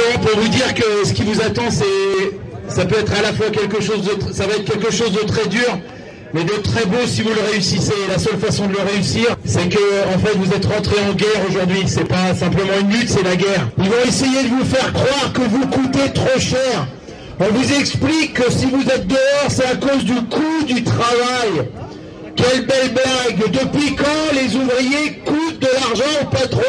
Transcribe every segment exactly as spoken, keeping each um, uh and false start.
bon, pour vous dire que ce qui vous attend, c'est, ça peut être à la fois quelque chose de, ça va être quelque chose de très dur, mais de très beau si vous le réussissez. La seule façon de le réussir, c'est que, en fait, vous êtes rentré en guerre aujourd'hui. C'est pas simplement une lutte, c'est la guerre. Ils vont essayer de vous faire croire que vous coûtez trop cher. On vous explique que si vous êtes dehors, c'est à cause du coût du travail. Quelle belle blague! Depuis quand les ouvriers coûtent de l'argent au patron?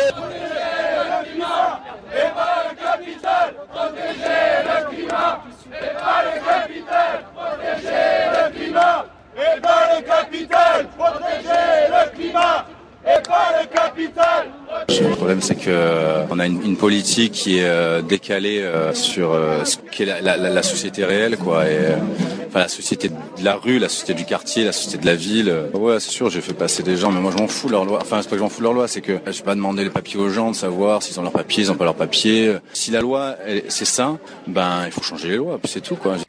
Et pas le capital, protéger le climat. Et pas le capital, protéger le climat. Et pas le capital, protéger le climat. Et pas le capital. Le problème, c'est que on a une, une politique qui est euh, décalée euh, sur euh, ce qu'est la, la, la société réelle, quoi. Et, euh, enfin, la société de la rue, la société du quartier, la société de la ville. Ouais, c'est sûr, j'ai fait passer des gens, mais moi, je m'en fous de leur loi. Enfin, c'est pas que je m'en fous de leur loi, c'est que je vais pas demander les papiers aux gens de savoir s'ils ont leurs papiers, ils ont pas leurs papiers. Si la loi, elle, c'est ça, ben, il faut changer les lois, puis c'est tout, quoi.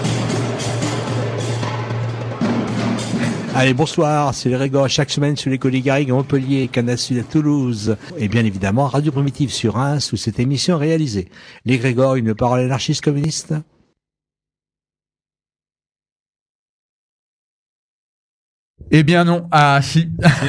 Allez, bonsoir, c'est les Grégor, chaque semaine sur les Côtes Garrigues à Montpellier, Canal Sud à Toulouse, et bien évidemment Radio Primitive sur Reims, où cette émission est réalisée. Les Grégor, une parole anarchiste communiste. Eh bien non, ah si.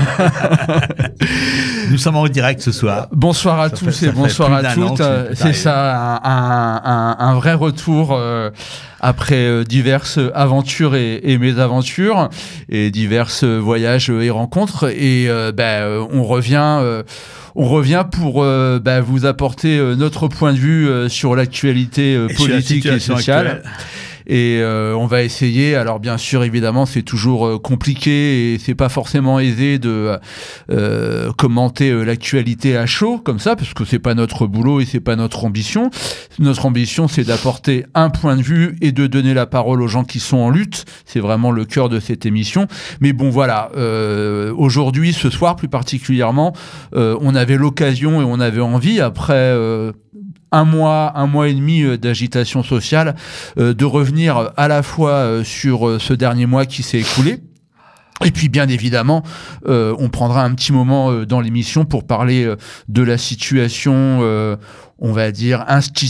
Nous sommes en direct ce soir. Bonsoir à ça tous fait, et bonsoir à toutes. C'est ça, un, un, un vrai retour euh, après euh, diverses aventures et, et mésaventures et diverses voyages et rencontres. Et euh, ben, on revient... Euh, On revient pour euh, bah, vous apporter euh, notre point de vue euh, sur l'actualité euh, politique et sociale. Actuelle. Et euh, on va essayer. Alors bien sûr, évidemment, c'est toujours euh, compliqué et c'est pas forcément aisé de euh, commenter euh, l'actualité à chaud comme ça, parce que c'est pas notre boulot et c'est pas notre ambition. Notre ambition, c'est d'apporter un point de vue et de donner la parole aux gens qui sont en lutte. C'est vraiment le cœur de cette émission. Mais bon, voilà. Euh, aujourd'hui, ce soir, plus particulièrement, euh, on avait l'occasion et on avait envie, après euh, un mois, un mois et demi d'agitation sociale, euh, de revenir à la fois euh, sur euh, ce dernier mois qui s'est écoulé. Et puis bien évidemment, euh, on prendra un petit moment euh, dans l'émission pour parler euh, de la situation, euh, on va dire,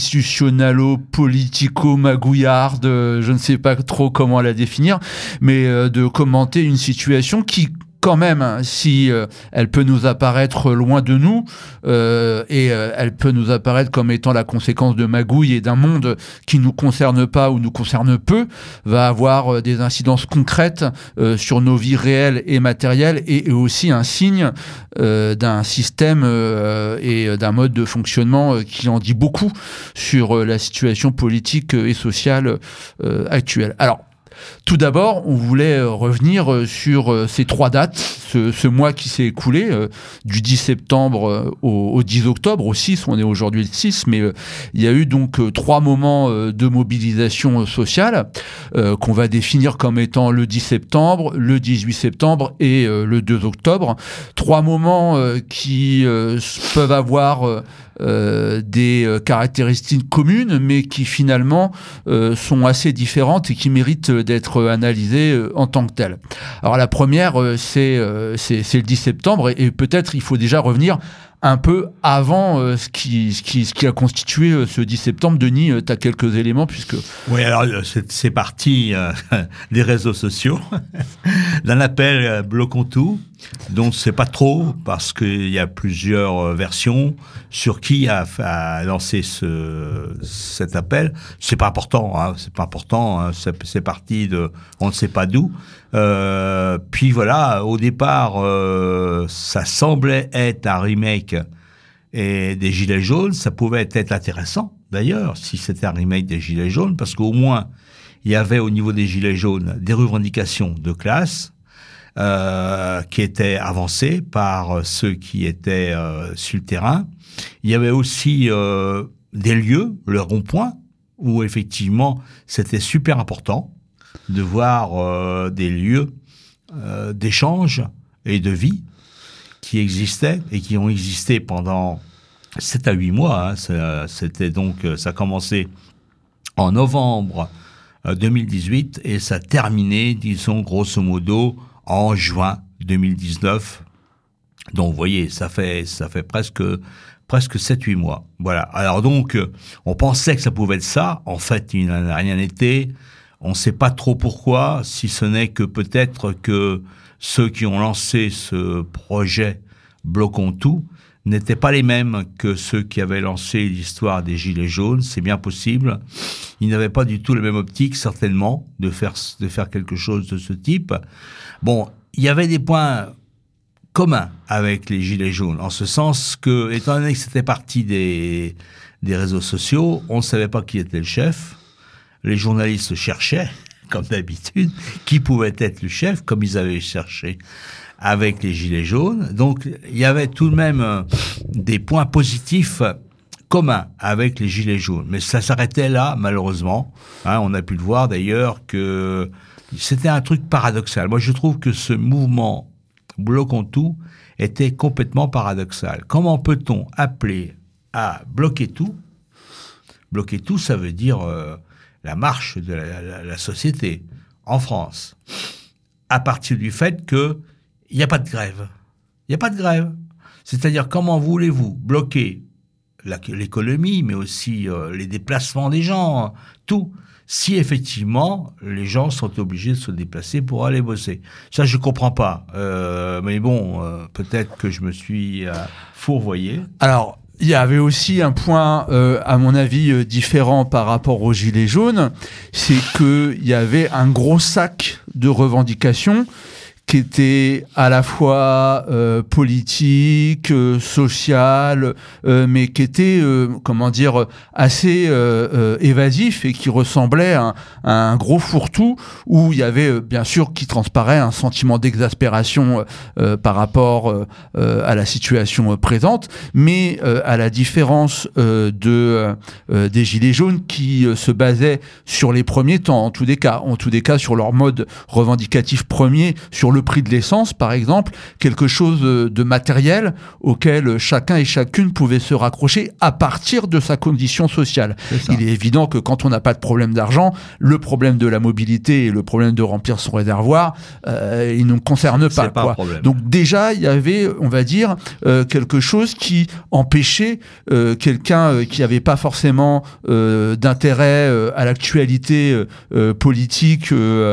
institutionnalo-politico-magouillarde, euh, je ne sais pas trop comment la définir, mais euh, de commenter une situation qui, quand même, si euh, elle peut nous apparaître loin de nous, euh, et euh, elle peut nous apparaître comme étant la conséquence de magouilles et d'un monde qui nous concerne pas ou nous concerne peu, va avoir euh, des incidences concrètes euh, sur nos vies réelles et matérielles, et, et aussi un signe euh, d'un système euh, et d'un mode de fonctionnement euh, qui en dit beaucoup sur euh, la situation politique et sociale euh, actuelle. Alors, tout d'abord, on voulait revenir sur ces trois dates, ce, ce mois qui s'est écoulé, euh, du dix septembre au, au dix octobre, au six, on est aujourd'hui le six, mais euh, il y a eu donc euh, trois moments euh, de mobilisation sociale euh, qu'on va définir comme étant le dix septembre, le dix-huit septembre et euh, le deux octobre. Trois moments euh, qui euh, peuvent avoir... Euh, Euh, des euh, caractéristiques communes, mais qui finalement euh, sont assez différentes et qui méritent d'être analysées euh, en tant que telles. Alors la première, euh, c'est, euh, c'est, c'est le dix septembre, et, et peut-être il faut déjà revenir un peu avant euh, ce, qui, ce, qui, ce qui a constitué euh, ce dix septembre. Denis, euh, tu as quelques éléments puisque... Oui, alors c'est, c'est parti euh, des réseaux sociaux, d'un appel euh, bloquons tout, donc c'est pas trop parce qu'il y a plusieurs euh, versions sur qui a, a lancé ce, cet appel. C'est pas important, hein, c'est pas important, hein, c'est, c'est parti de on ne sait pas d'où. Euh, puis voilà, au départ, euh, ça semblait être un remake et des Gilets jaunes. Ça pouvait être intéressant, d'ailleurs, si c'était un remake des Gilets jaunes, parce qu'au moins, il y avait au niveau des Gilets jaunes des revendications de classe euh, qui étaient avancées par ceux qui étaient euh, sur le terrain. Il y avait aussi euh, des lieux, le rond-point, où effectivement, c'était super important de voir euh, des lieux euh, d'échange et de vie qui existaient et qui ont existé pendant sept à huit mois. Hein. Ça, c'était donc, ça a commencé en novembre euh, deux mille dix-huit et ça a terminé, disons, grosso modo, en juin deux mille dix-neuf. Donc, vous voyez, ça fait, ça fait presque, presque sept huit mois. Voilà. Alors donc, euh, on pensait que ça pouvait être ça. En fait, il n'en a rien été. On ne sait pas trop pourquoi, si ce n'est que peut-être que ceux qui ont lancé ce projet Bloquons tout n'étaient pas les mêmes que ceux qui avaient lancé l'histoire des Gilets jaunes, c'est bien possible. Ils n'avaient pas du tout la même optique, certainement, de faire, de faire quelque chose de ce type. Bon, il y avait des points communs avec les Gilets jaunes, en ce sens que, étant donné que c'était parti des, des réseaux sociaux, on ne savait pas qui était le chef. Les journalistes cherchaient, comme d'habitude, qui pouvait être le chef, comme ils avaient cherché avec les Gilets jaunes. Donc, il y avait tout de même euh, des points positifs communs avec les Gilets jaunes. Mais ça s'arrêtait là, malheureusement. Hein, on a pu le voir d'ailleurs que c'était un truc paradoxal. Moi, je trouve que ce mouvement Bloquons tout était complètement paradoxal. Comment peut-on appeler à bloquer tout? Bloquer tout, ça veut dire euh, la marche de la, la, la société en France, à partir du fait que il n'y a pas de grève. Il n'y a pas de grève. C'est-à-dire, comment voulez-vous bloquer la, l'économie, mais aussi euh, les déplacements des gens, tout, si effectivement les gens sont obligés de se déplacer pour aller bosser? Ça, je ne comprends pas. Euh, mais bon, euh, peut-être que je me suis euh, fourvoyé. Alors, il y avait aussi un point, euh, à mon avis, euh, différent par rapport aux Gilets jaunes, c'est qu'il y avait un gros sac de revendications qui était à la fois euh, politique, euh, social, euh, mais qui était, euh, comment dire, assez euh, euh, évasif et qui ressemblait à un, à un gros fourre-tout où il y avait, euh, bien sûr, qui transparaît un sentiment d'exaspération euh, par rapport euh, à la situation euh, présente, mais euh, à la différence euh, de euh, des Gilets jaunes qui euh, se basaient sur les premiers temps, en tous les cas, en tous les cas sur leur mode revendicatif premier, sur le le prix de l'essence, par exemple, quelque chose de matériel auquel chacun et chacune pouvait se raccrocher à partir de sa condition sociale. Il est évident que quand on n'a pas de problème d'argent, le problème de la mobilité et le problème de remplir son réservoir, euh, il ne nous concerne pas. pas quoi. Donc déjà, il y avait, on va dire, euh, quelque chose qui empêchait euh, quelqu'un euh, qui n'avait pas forcément euh, d'intérêt euh, à l'actualité euh, politique euh,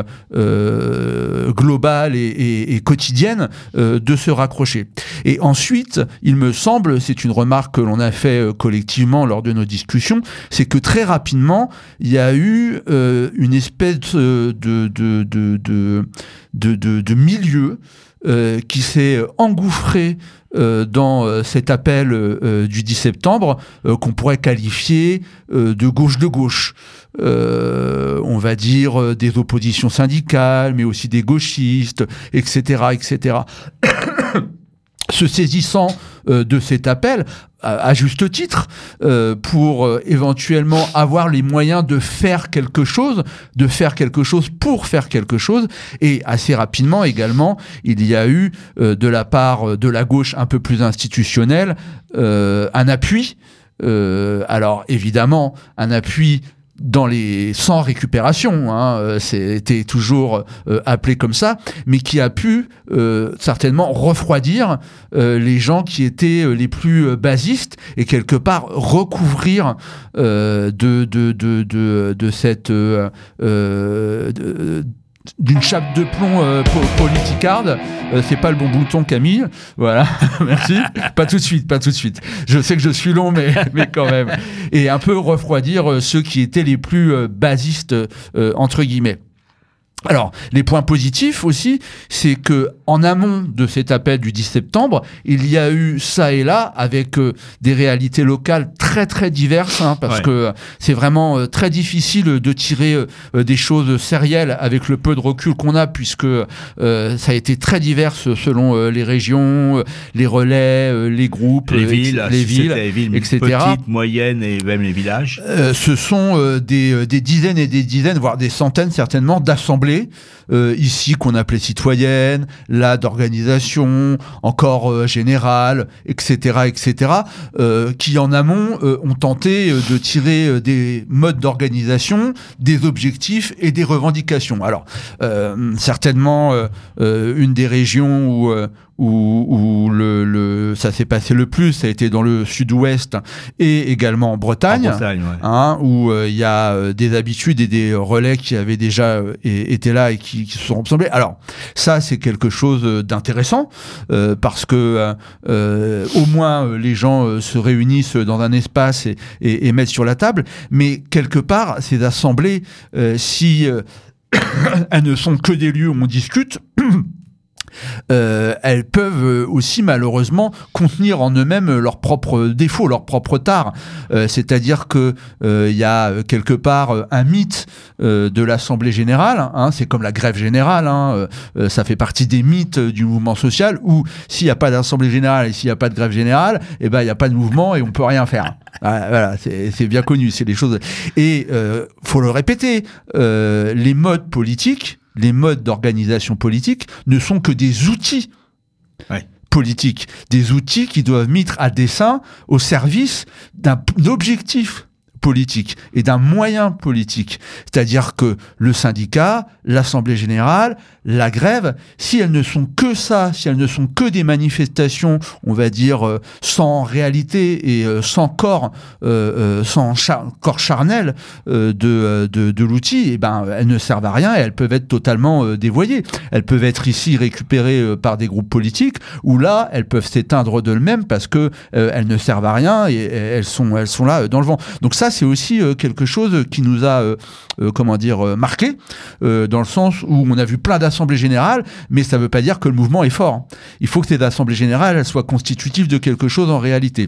euh, globale et Et, et quotidienne euh, de se raccrocher. Et ensuite, il me semble, c'est une remarque que l'on a fait euh, collectivement lors de nos discussions, c'est que très rapidement, il y a eu euh, une espèce de, de, de, de, de, de, de milieu euh, qui s'est engouffré Euh, dans euh, cet appel euh, du dix septembre euh, qu'on pourrait qualifier euh, de gauche de gauche. Euh, on va dire euh, des oppositions syndicales, mais aussi des gauchistes, et cetera, et cetera. Se saisissant euh, de cet appel, à, à juste titre, euh, pour euh, éventuellement avoir les moyens de faire quelque chose, de faire quelque chose pour faire quelque chose. Et assez rapidement également, il y a eu euh, de la part de la gauche un peu plus institutionnelle euh, un appui. Euh, alors évidemment, un appui dans les sans récupération, hein, c'était toujours euh, appelé comme ça, mais qui a pu euh, certainement refroidir euh, les gens qui étaient euh, les plus euh, basistes et quelque part recouvrir euh, de, de, de, de, de cette euh, euh, de, d'une chape de plomb euh, politicarde, euh, c'est pas le bon bouton, Camille. Voilà, merci. Pas tout de suite, pas tout de suite. Je sais que je suis long, mais mais quand même. Et un peu refroidir euh, ceux qui étaient les plus euh, basistes euh, entre guillemets. Alors, les points positifs aussi, c'est que en amont de cet appel du dix septembre, il y a eu ça et là, avec euh, des réalités locales très très diverses, hein, parce ouais. que c'est vraiment euh, très difficile de tirer euh, des choses sérielles avec le peu de recul qu'on a, puisque euh, ça a été très divers selon euh, les régions, euh, les relais, euh, les groupes, les villes, euh, les si villes, les villes et cetera. Petites, moyennes et même les villages. Euh, ce sont euh, des, des dizaines et des dizaines, voire des centaines certainement, d'assemblées Euh, ici qu'on appelait citoyennes, là d'organisation, encore euh, générale, et cetera, et cetera, euh, qui en amont euh, ont tenté euh, de tirer euh, des modes d'organisation, des objectifs et des revendications. Alors, euh, certainement, euh, euh, une des régions où, euh, où, où le, le, ça s'est passé le plus, ça a été dans le sud-ouest et également en Bretagne, en Bretagne ouais. hein, où il euh, y a euh, des habitudes et des relais qui avaient déjà euh, été là et qui, qui se sont ressemblés. Alors, ça, c'est quelque chose d'intéressant, euh, parce que euh, au moins euh, les gens euh, se réunissent dans un espace et, et, et mettent sur la table, mais quelque part, ces assemblées, euh, si euh, elles ne sont que des lieux où on discute, Euh, elles peuvent aussi malheureusement contenir en eux-mêmes leurs propres défauts, leurs propres tares. Euh, c'est-à-dire que euh, y a quelque part un mythe euh, de l'Assemblée générale. Hein, c'est comme la grève générale. Hein, euh, ça fait partie des mythes du mouvement social où s'il n'y a pas d'Assemblée générale et s'il n'y a pas de grève générale, eh ben il n'y a pas de mouvement et on peut rien faire. Voilà, c'est, c'est bien connu. C'est les choses. Et euh, faut le répéter. Euh, les modes politiques. Les modes d'organisation politique ne sont que des outils ouais. politiques, des outils qui doivent mettre à dessein au service d'un objectif politique et d'un moyen politique. C'est-à-dire que le syndicat, l'Assemblée générale, la grève, si elles ne sont que ça, si elles ne sont que des manifestations, on va dire, euh, sans réalité et euh, sans corps, euh, euh, sans char- corps charnel euh, de, de, de l'outil, eh ben, elles ne servent à rien et elles peuvent être totalement euh, dévoyées. Elles peuvent être ici récupérées euh, par des groupes politiques, ou là, elles peuvent s'éteindre d'elles-mêmes parce que euh, elles ne servent à rien et, et elles sont, elles sont là euh, dans le vent. Donc ça, c'est aussi euh, quelque chose qui nous a, euh, euh, comment dire, euh, marqué, euh, dans le sens où on a vu plein d'assemblées générales, mais ça ne veut pas dire que le mouvement est fort. Il faut que ces assemblées générales elles soient constitutives de quelque chose en réalité.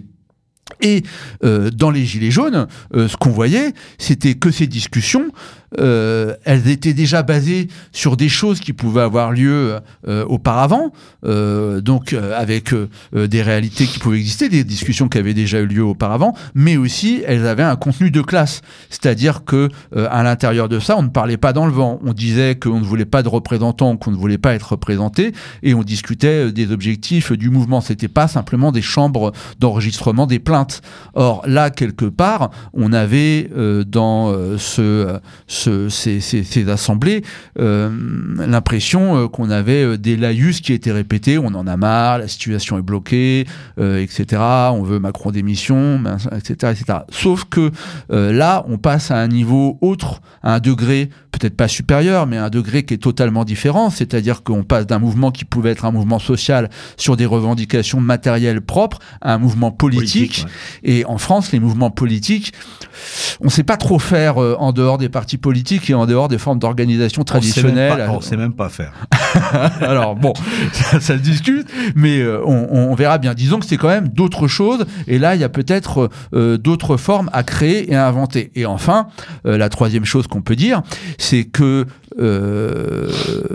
Et euh, dans les Gilets jaunes, euh, ce qu'on voyait, c'était que ces discussions, euh, elles étaient déjà basées sur des choses qui pouvaient avoir lieu euh, auparavant, euh, donc euh, avec euh, des réalités qui pouvaient exister, des discussions qui avaient déjà eu lieu auparavant, mais aussi elles avaient un contenu de classe, c'est-à-dire que euh, à l'intérieur de ça, on ne parlait pas dans le vent, on disait qu'on ne voulait pas de représentants, qu'on ne voulait pas être représenté, et on discutait des objectifs du mouvement. C'était pas simplement des chambres d'enregistrement des plaintes. Or là, quelque part, on avait euh, dans euh, ce, ce, ces, ces, ces assemblées euh, l'impression euh, qu'on avait euh, des laïus qui étaient répétés. On en a marre, la situation est bloquée, euh, et cetera. On veut Macron démission, et cetera, et cetera. Sauf que euh, là, on passe à un niveau autre, à un degré peut-être pas supérieur, mais à un degré qui est totalement différent. C'est-à-dire qu'on passe d'un mouvement qui pouvait être un mouvement social sur des revendications matérielles propres à un mouvement politique. politique ouais. Et en France, les mouvements politiques, on ne sait pas trop faire euh, en dehors des partis politiques et en dehors des formes d'organisation traditionnelles. On ne sait même pas faire. Alors bon, ça, ça se discute, mais euh, on, on verra bien. Disons que c'est quand même d'autres choses, et là, il y a peut-être euh, d'autres formes à créer et à inventer. Et enfin, euh, la troisième chose qu'on peut dire, c'est que euh,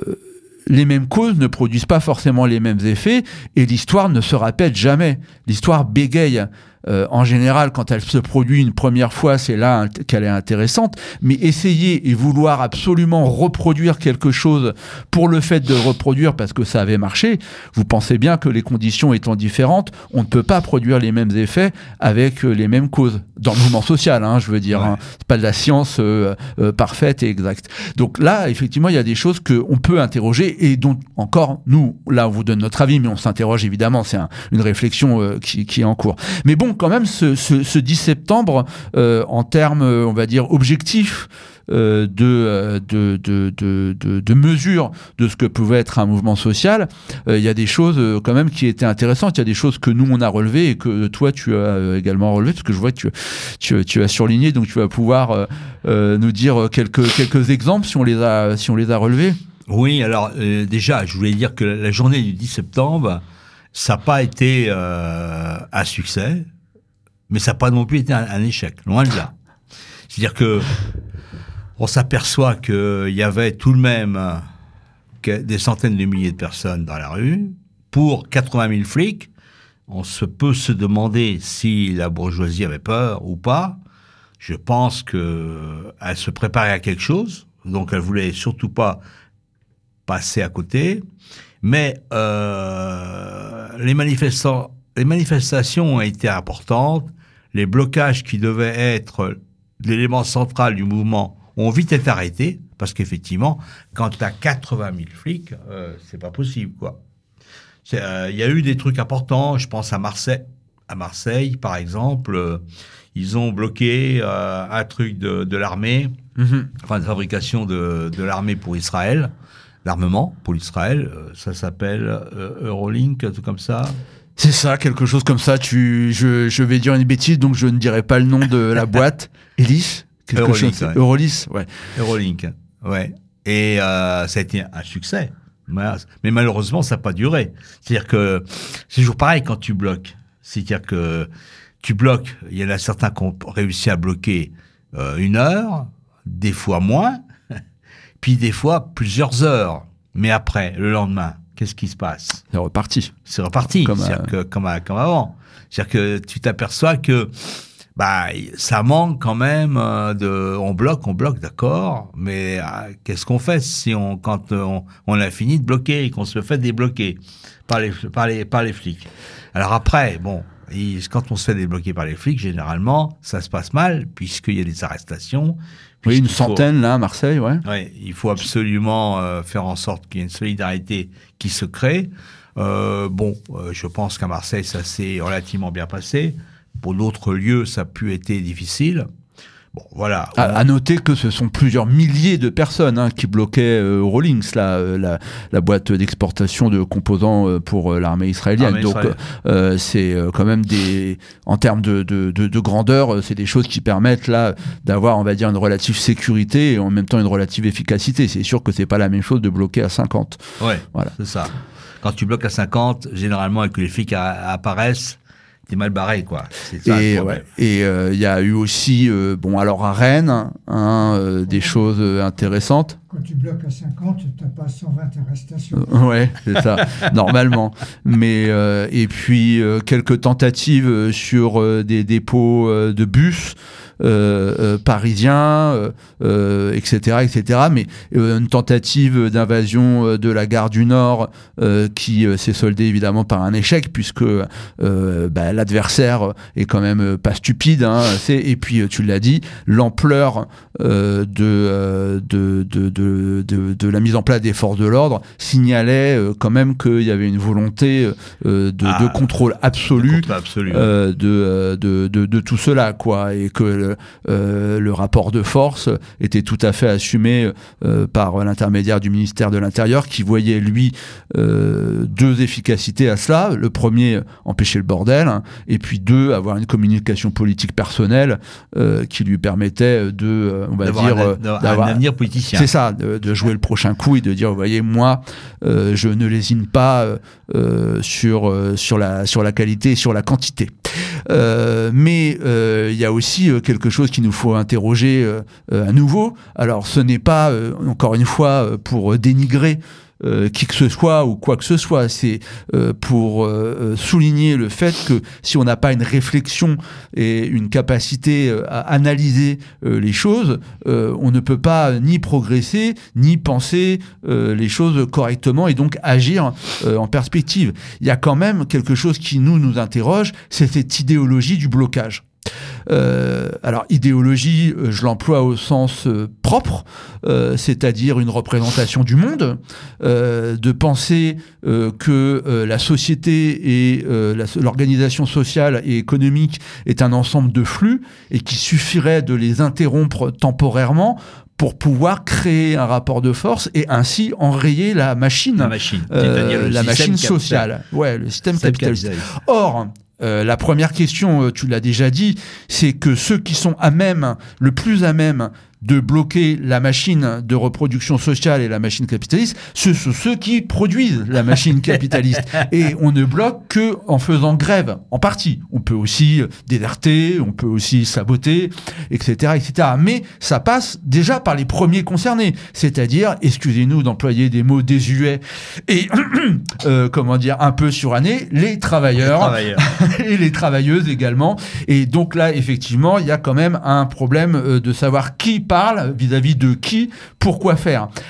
les mêmes causes ne produisent pas forcément les mêmes effets, et l'histoire ne se répète jamais. L'histoire bégaye. Euh, en général, quand elle se produit une première fois, c'est là qu'elle est intéressante, mais essayer et vouloir absolument reproduire quelque chose pour le fait de le reproduire parce que ça avait marché, vous pensez bien que les conditions étant différentes, on ne peut pas produire les mêmes effets avec les mêmes causes. Dans le mouvement social, hein, je veux dire, ouais. hein, c'est pas de la science euh, euh, parfaite et exacte. Donc là, effectivement, il y a des choses qu'on peut interroger et dont encore, nous, là, on vous donne notre avis, mais on s'interroge évidemment, c'est un, une réflexion euh, qui, qui est en cours. Mais bon, quand même, ce, ce, ce dix septembre, euh, en termes, on va dire, objectifs, euh, de, de, de, de, de, de mesure de ce que pouvait être un mouvement social, il euh, y a des choses euh, quand même qui étaient intéressantes. Il y a des choses que nous, on a relevées et que toi, tu as également relevées, parce que je vois que tu, tu, tu as surligné, donc tu vas pouvoir euh, euh, nous dire quelques, quelques exemples si on les a, si on les a relevés. Oui, alors euh, déjà, je voulais dire que la journée du dix septembre, ça n'a pas été euh, un succès, mais ça n'a pas non plus été un, un échec, loin de là. C'est-à-dire que on s'aperçoit qu'il y avait tout de même des centaines de milliers de personnes dans la rue. Pour quatre-vingt mille flics, on se peut se demander si la bourgeoisie avait peur ou pas. Je pense qu'elle se préparait à quelque chose, donc elle voulait surtout pas passer à côté. Mais euh, les manifestants, les manifestations ont été importantes. Les blocages qui devaient être l'élément central du mouvement ont vite été arrêtés, parce qu'effectivement, quand tu as quatre-vingt mille flics, euh, c'est pas possible, quoi. Il euh, y a eu des trucs importants. Je pense à Marseille, à Marseille par exemple. Euh, ils ont bloqué euh, un truc de, de l'armée, mm-hmm. enfin de fabrication de, de l'armée pour Israël, l'armement pour Israël. Euh, ça s'appelle euh, Eurolink, tout comme ça. C'est ça, quelque chose comme ça. Tu, je, je vais dire une bêtise, donc je ne dirai pas le nom de la boîte. Elis quelque Eurolink, chose. Ouais. Eurolis, ouais. Eurolink, ouais. Et euh, ça a été un succès. Mais malheureusement, ça n'a pas duré. C'est-à-dire que c'est toujours pareil quand tu bloques. C'est-à-dire que tu bloques. Il y en a certains qui ont réussi à bloquer euh, une heure, des fois moins, puis des fois plusieurs heures. Mais après, le lendemain, qu'est-ce qui se passe ? C'est reparti. C'est reparti, comme, c'est-à-dire à... que, comme, à, comme avant. C'est-à-dire que tu t'aperçois que bah, ça manque quand même de... On bloque, on bloque, d'accord, mais euh, qu'est-ce qu'on fait si on, quand on, on a fini de bloquer et qu'on se fait débloquer par les, par les, par les flics ? Alors après, bon, et quand on se fait débloquer par les flics, généralement, ça se passe mal, puisqu'il y a des arrestations. Oui, une centaine, faut, là, à Marseille, ouais. Ouais, il faut absolument euh, faire en sorte qu'il y ait une solidarité qui se crée. Euh, bon, euh, je pense qu'à Marseille, ça s'est relativement bien passé. Pour d'autres lieux, ça a pu être difficile. Bon, voilà. À, à noter que ce sont plusieurs milliers de personnes hein, qui bloquaient euh, Eurolinks, là, euh, la, la boîte d'exportation de composants euh, pour euh, l'armée israélienne. Armée Donc, Israël. euh, c'est euh, quand même des, en termes de, de, de, de grandeur, euh, c'est des choses qui permettent là d'avoir, on va dire, une relative sécurité et en même temps une relative efficacité. C'est sûr que c'est pas la même chose de bloquer à cinquante. Ouais, voilà. C'est ça. Quand tu bloques à cinquante, généralement, et que les flics a, apparaissent, t'es mal barré, quoi. C'est ça, et il ouais, euh, y a eu aussi, euh, bon, alors à Rennes, hein, euh, des ouais. choses euh, intéressantes. Quand tu bloques à cinquante, t'as pas cent vingt arrestations. Euh, ouais, c'est ça, normalement. Mais, euh, et puis, euh, quelques tentatives sur euh, des dépôts euh, de bus. Euh, euh, parisiens, euh, euh, et cetera, et cetera. Mais euh, une tentative d'invasion euh, de la gare du Nord euh, qui euh, s'est soldée évidemment par un échec puisque euh, bah, l'adversaire est quand même pas stupide. Hein, c'est, et puis tu l'as dit, l'ampleur euh, de, euh, de, de, de, de, de la mise en place des forces de l'ordre signalait euh, quand même qu'il y avait une volonté euh, de, ah, de contrôle absolu, de, absolu. Euh, de, de, de, de tout cela, quoi, et que Euh, le rapport de force était tout à fait assumé euh, par l'intermédiaire du ministère de l'Intérieur qui voyait, lui, euh, deux efficacités à cela. Le premier, empêcher le bordel, hein, et puis deux, avoir une communication politique personnelle euh, qui lui permettait de, euh, on va d'avoir dire... Un, euh, d'avoir un avenir politicien. C'est ça, de, de jouer le prochain coup et de dire, vous voyez, moi, euh, je ne lésine pas euh, sur, euh, sur, la, sur la qualité et sur la quantité. Euh, mais il euh, y a aussi euh, quelque chose qu'il nous faut interroger euh, euh, à nouveau. Alors ce n'est pas, euh, encore une fois, euh, pour dénigrer Euh, qui que ce soit ou quoi que ce soit, c'est euh, pour euh, souligner le fait que si on n'a pas une réflexion et une capacité euh, à analyser euh, les choses, euh, on ne peut pas ni progresser, ni penser euh, les choses correctement et donc agir euh, en perspective. Il y a quand même quelque chose qui nous, nous interroge, c'est cette idéologie du blocage. Euh, alors idéologie, euh, je l'emploie au sens euh, propre, euh, c'est-à-dire une représentation du monde, euh, de penser euh, que euh, la société et euh, la, l'organisation sociale et économique est un ensemble de flux et qu'il suffirait de les interrompre temporairement pour pouvoir créer un rapport de force et ainsi enrayer la machine, la machine, euh, la machine sociale, ouais, le système capitaliste. capitaliste. Or, Euh, la première question, euh, tu l'as déjà dit, c'est que ceux qui sont à même, le plus à même de bloquer la machine de reproduction sociale et la machine capitaliste, ce sont ceux qui produisent la machine capitaliste. Et on ne bloque que en faisant grève, en partie. On peut aussi déserter, on peut aussi saboter, et cetera, et cetera. Mais ça passe déjà par les premiers concernés, c'est-à-dire, excusez-nous d'employer des mots désuets et euh, comment dire, un peu surannés, les travailleurs, les travailleurs. et les travailleuses également. Et donc là, effectivement, il y a quand même un problème euh, de savoir qui parle vis-à-vis de qui, pourquoi faire. Alors,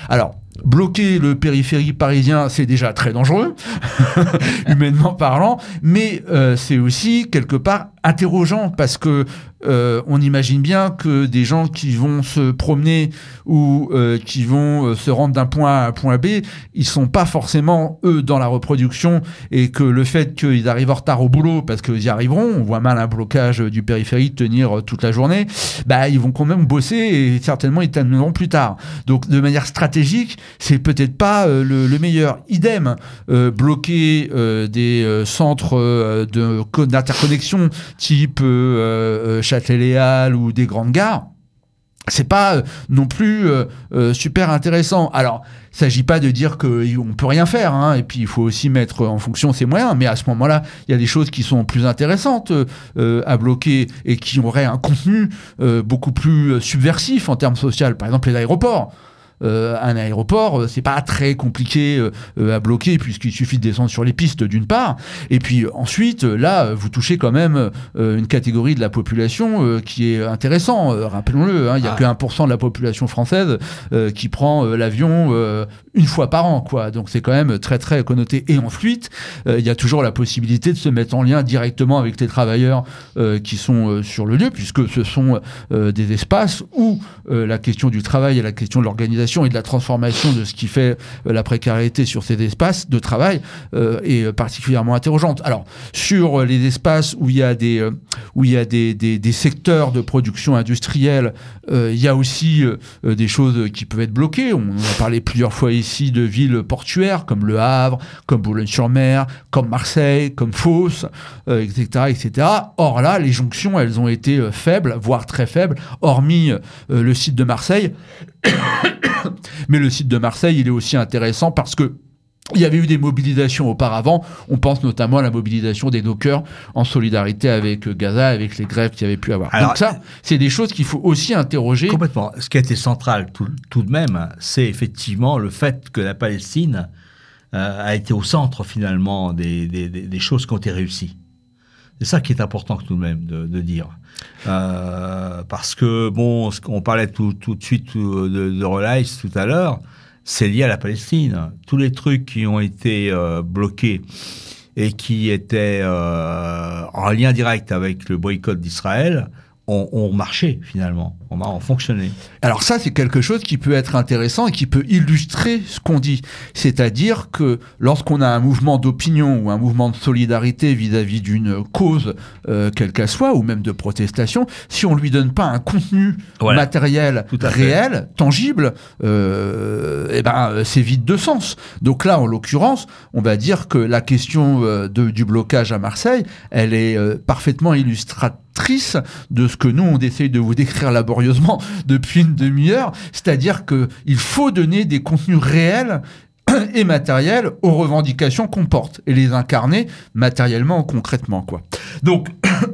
bloquer le périphérique parisien, c'est déjà très dangereux, humainement parlant, mais euh, c'est aussi quelque part interrogeant parce que euh, on imagine bien que des gens qui vont se promener ou euh, qui vont euh, se rendre d'un point A à un point B, ils sont pas forcément eux dans la reproduction, et que le fait qu'ils arrivent en retard au boulot parce qu'ils y arriveront, on voit mal un blocage du périphérique tenir toute la journée, bah ils vont quand même bosser et certainement ils termineront plus tard. Donc de manière stratégique, c'est peut-être pas euh, le, le meilleur. Idem, euh, bloquer euh, des euh, centres euh, de, d'interconnexion type euh, euh, Châtelet-Léal ou des grandes gares, c'est pas euh, non plus euh, euh, super intéressant. Alors, il s'agit pas de dire qu'on peut rien faire, hein, et puis il faut aussi mettre en fonction ses moyens, mais à ce moment-là, il y a des choses qui sont plus intéressantes euh, à bloquer et qui auraient un contenu euh, beaucoup plus subversif en termes sociaux. Par exemple, les aéroports. Euh, un aéroport, euh, c'est pas très compliqué euh, à bloquer puisqu'il suffit de descendre sur les pistes d'une part, et puis ensuite euh, là vous touchez quand même euh, une catégorie de la population euh, qui est intéressant, euh, rappelons-le, hein, il y a ah. que un pour cent de la population française euh, qui prend euh, l'avion euh, une fois par an, quoi, donc c'est quand même très très connoté. Et ensuite euh, il y a toujours la possibilité de se mettre en lien directement avec les travailleurs euh, qui sont euh, sur le lieu, puisque ce sont euh, des espaces où euh, la question du travail et la question de l'organisation et de la transformation de ce qui fait euh, la précarité sur ces espaces de travail euh, est particulièrement interrogeante. Alors, sur les espaces où il y a des, euh, où il y a des, des, des secteurs de production industrielle, euh, il y a aussi euh, des choses qui peuvent être bloquées. On a parlé plusieurs fois ici de villes portuaires comme Le Havre, comme Boulogne-sur-Mer, comme Marseille, comme Fos, euh, et cetera, et cetera. Or là, les jonctions, elles ont été euh, faibles, voire très faibles, hormis euh, le site de Marseille. Mais le site de Marseille, il est aussi intéressant parce que il y avait eu des mobilisations auparavant. On pense notamment à la mobilisation des dockers en solidarité avec Gaza, avec les grèves qu'il y avait pu avoir. Alors, donc ça, c'est des choses qu'il faut aussi interroger. Complètement. Ce qui a été central tout, tout de même, c'est effectivement le fait que la Palestine euh, a été au centre finalement des, des, des, des choses qui ont été réussies. C'est ça qui est important tout de même de, de dire. Euh, parce que, bon, on parlait tout, tout de suite de, de Relice tout à l'heure, c'est lié à la Palestine. Tous les trucs qui ont été euh, bloqués et qui étaient euh, en lien direct avec le boycott d'Israël ont, ont marché, finalement, ont, ont fonctionné. Alors ça, c'est quelque chose qui peut être intéressant et qui peut illustrer ce qu'on dit. C'est-à-dire que lorsqu'on a un mouvement d'opinion ou un mouvement de solidarité vis-à-vis d'une cause, euh, quelle qu'elle soit, ou même de protestation, si on lui donne pas un contenu voilà. matériel, réel, fait. tangible, euh, eh ben, c'est vide de sens. Donc là, en l'occurrence, on va dire que la question euh, de, du blocage à Marseille, elle est euh, parfaitement illustratrice de ce que nous, on essaye de vous décrire laborieusement depuis une demi-heure, c'est-à-dire qu'il faut donner des contenus réels et matériels aux revendications qu'on porte et les incarner matériellement, concrètement, quoi. Donc,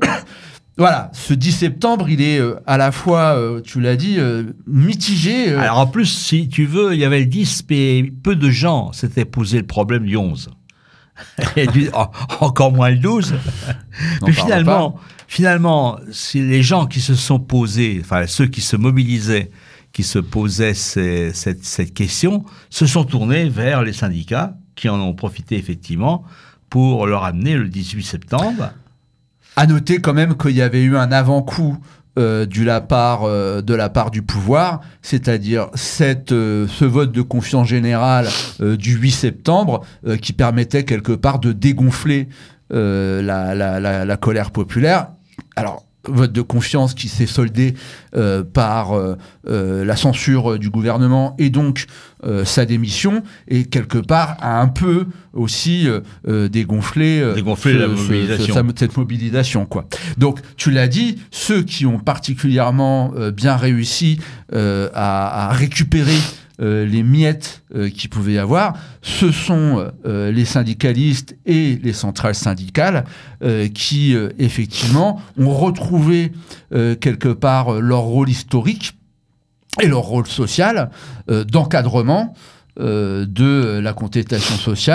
voilà, ce dix septembre, il est euh, à la fois, euh, tu l'as dit, euh, mitigé. Euh... Alors en plus, si tu veux, il y avait le dix, mais peu de gens s'étaient posé le problème du onze. Et du, oh, encore moins le douze. Mais finalement, finalement, c'est les gens qui se sont posés, enfin ceux qui se mobilisaient, qui se posaient ces, cette, cette question, se sont tournés vers les syndicats qui en ont profité effectivement pour leur amener le dix-huit septembre. À noter quand même qu'il y avait eu un avant-coup euh, de, la part, euh, de la part du pouvoir, c'est-à-dire cette, euh, ce vote de confiance générale euh, du huit septembre euh, qui permettait quelque part de dégonfler euh, la, la, la, la colère populaire. Alors, vote de confiance qui s'est soldé euh, par euh, euh, la censure du gouvernement et donc euh, sa démission, et quelque part a un peu aussi euh, euh, dégonflé, euh, dégonflé ce, la mobilisation. Ce, cette mobilisation, quoi. Donc tu l'as dit, ceux qui ont particulièrement euh, bien réussi euh, à, à récupérer Euh, les miettes euh, qu'il pouvait y avoir, ce sont euh, les syndicalistes et les centrales syndicales euh, qui, euh, effectivement, ont retrouvé euh, quelque part euh, leur rôle historique et leur rôle social euh, d'encadrement euh, de la contestation sociale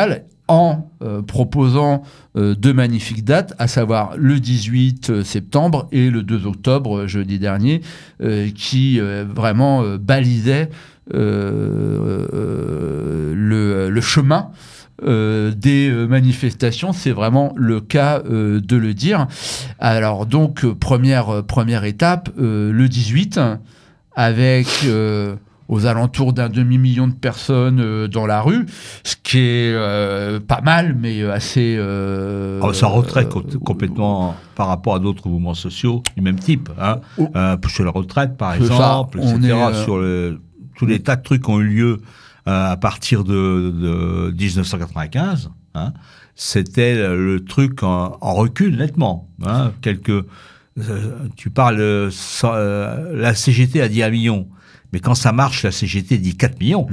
en euh, proposant euh, deux magnifiques dates, à savoir le dix-huit septembre et le deux octobre, jeudi dernier, euh, qui euh, vraiment euh, balisaient euh, euh, le, le chemin Euh, des euh, manifestations, c'est vraiment le cas euh, de le dire. Alors donc, euh, première, euh, première étape, euh, le dix-huit, avec euh, aux alentours d'un demi-million de personnes euh, dans la rue, ce qui est euh, pas mal, mais assez... Euh, Alors, ça retrait euh, complètement par rapport à d'autres mouvements sociaux du même type. Hein. Oh. Euh, sur la retraite, par C'est exemple, ça, on et cetera. est, euh, Sur le, tous les tas de trucs qui ont eu lieu euh, à partir de, de dix-neuf cent quatre-vingt-quinze. Hein. C'était le truc en, en recul, nettement. Hein. Quelques, euh, tu parles... Euh, la C G T a dit un million. Mais quand ça marche, la C G T dit quatre millions.